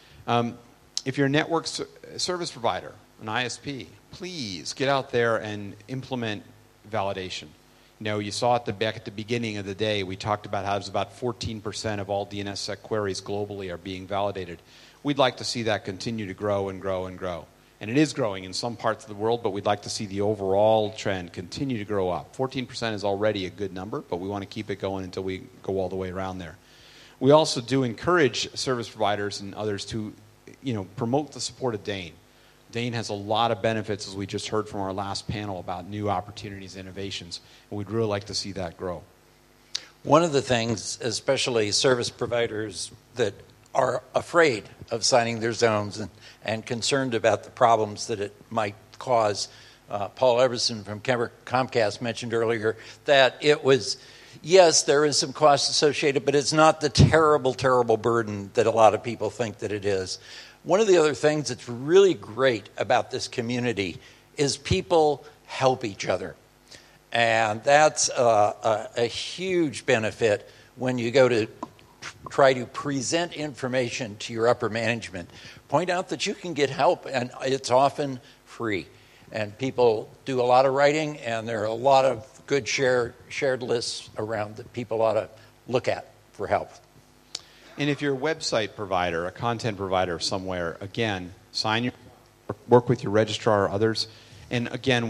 If you're a network service provider, an ISP, please get out there and implement validation. You saw it back at the beginning of the day, we talked about how it's about 14% of all DNSSEC queries globally are being validated. We'd like to see that continue to grow and grow and grow. And it is growing in some parts of the world, but we'd like to see the overall trend continue to grow up. 14% is already a good number, but we want to keep it going until we go all the way around there. We also do encourage service providers and others to, promote the support of DANE. DANE has a lot of benefits, as we just heard from our last panel, about new opportunities, innovations, and we'd really like to see that grow. One of the things, especially service providers that are afraid of signing their zones and concerned about the problems that it might cause. Paul Everson from Comcast mentioned earlier that it was, yes, there is some cost associated, but it's not the terrible, terrible burden that a lot of people think that it is. One of the other things that's really great about this community is people help each other. And that's a huge benefit when you go to try to present information to your upper management. Point out that you can get help, and it's often free. And people do a lot of writing, and there are a lot of good shared lists around that people ought to look at for help. And if you're a website provider, a content provider somewhere, again, work with your registrar or others. And again,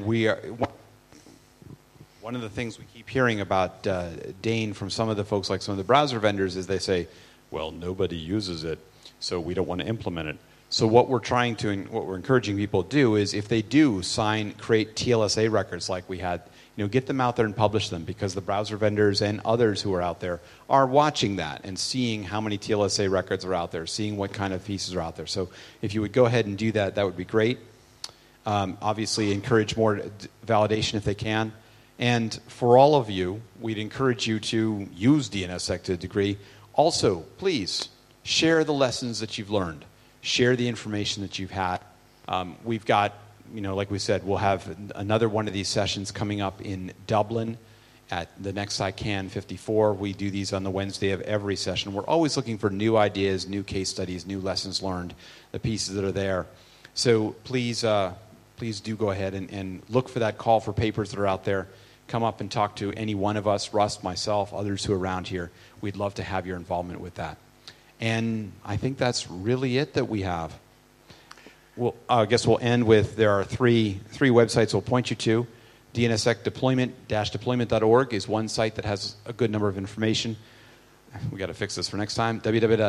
one of the things we keep hearing about DANE from some of the folks, like some of the browser vendors, is they say, well, nobody uses it, so we don't want to implement it. So what we're encouraging people to do is, if they do create TLSA records like we had, get them out there and publish them, because the browser vendors and others who are out there are watching that and seeing how many TLSA records are out there, seeing what kind of pieces are out there. So if you would go ahead and do that, that would be great. Obviously, encourage more validation if they can. And for all of you, we'd encourage you to use DNSSEC to a degree. Also, please share the lessons that you've learned. Share the information that you've had. We've got, like we said, we'll have another one of these sessions coming up in Dublin at the next ICANN 54. We do these on the Wednesday of every session. We're always looking for new ideas, new case studies, new lessons learned, the pieces that are there. So please do go ahead and look for that call for papers that are out there. Come up and talk to any one of us, Russ, myself, others who are around here. We'd love to have your involvement with that. And I think that's really it that we have. Well, I guess we'll end with, there are three websites we'll point you to. DNSSEC deployment-deployment.org is one site that has a good number of information. we got to fix this for next time,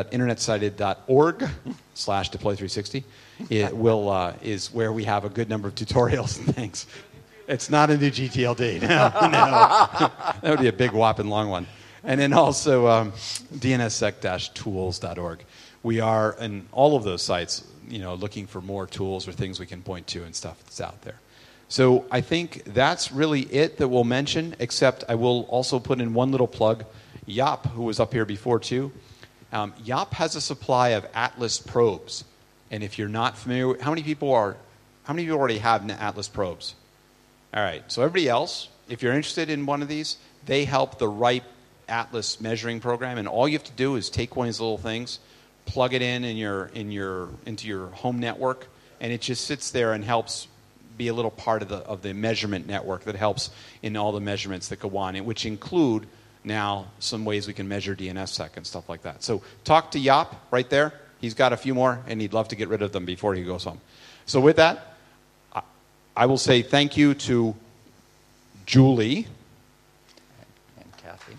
www.internetcited.org/deploy360 is where we have a good number of tutorials and things. It's not a new GTLD. No. That would be a big whopping long one. And then also dnssec-tools.org. We are in all of those sites, looking for more tools or things we can point to and stuff that's out there. So I think that's really it that we'll mention, except I will also put in one little plug. Jaap, who was up here before too, Jaap has a supply of Atlas probes. And if you're not familiar, how many people already have Atlas probes? All right, so everybody else, if you're interested in one of these, they help the RIPE Atlas measuring program, and all you have to do is take one of these little things, plug it into your home network, and it just sits there and helps be a little part of the measurement network that helps in all the measurements that go on, which include now some ways we can measure DNSSEC and stuff like that. So talk to Jaap right there. He's got a few more, and he'd love to get rid of them before he goes home. So with that, I will say thank you to Julie. And Kathy.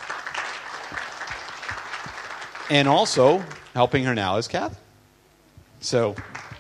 And also, helping her now is Kathy. So,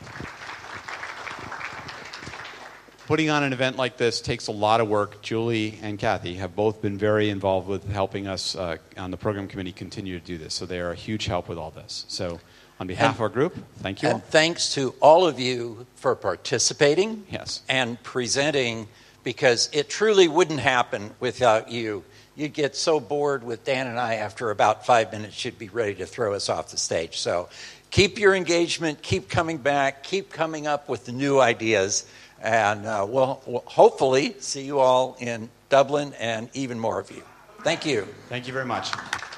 putting on an event like this takes a lot of work. Julie and Kathy have both been very involved with helping us on the program committee continue to do this. So they are a huge help with all this. So on behalf of our group, thank you all. And thanks to all of you for participating yes. and presenting, because it truly wouldn't happen without you. You'd get so bored with Dan and I after about 5 minutes, you'd be ready to throw us off the stage. So keep your engagement, keep coming back, keep coming up with the new ideas, and we'll hopefully see you all in Dublin and even more of you. Thank you. Thank you very much.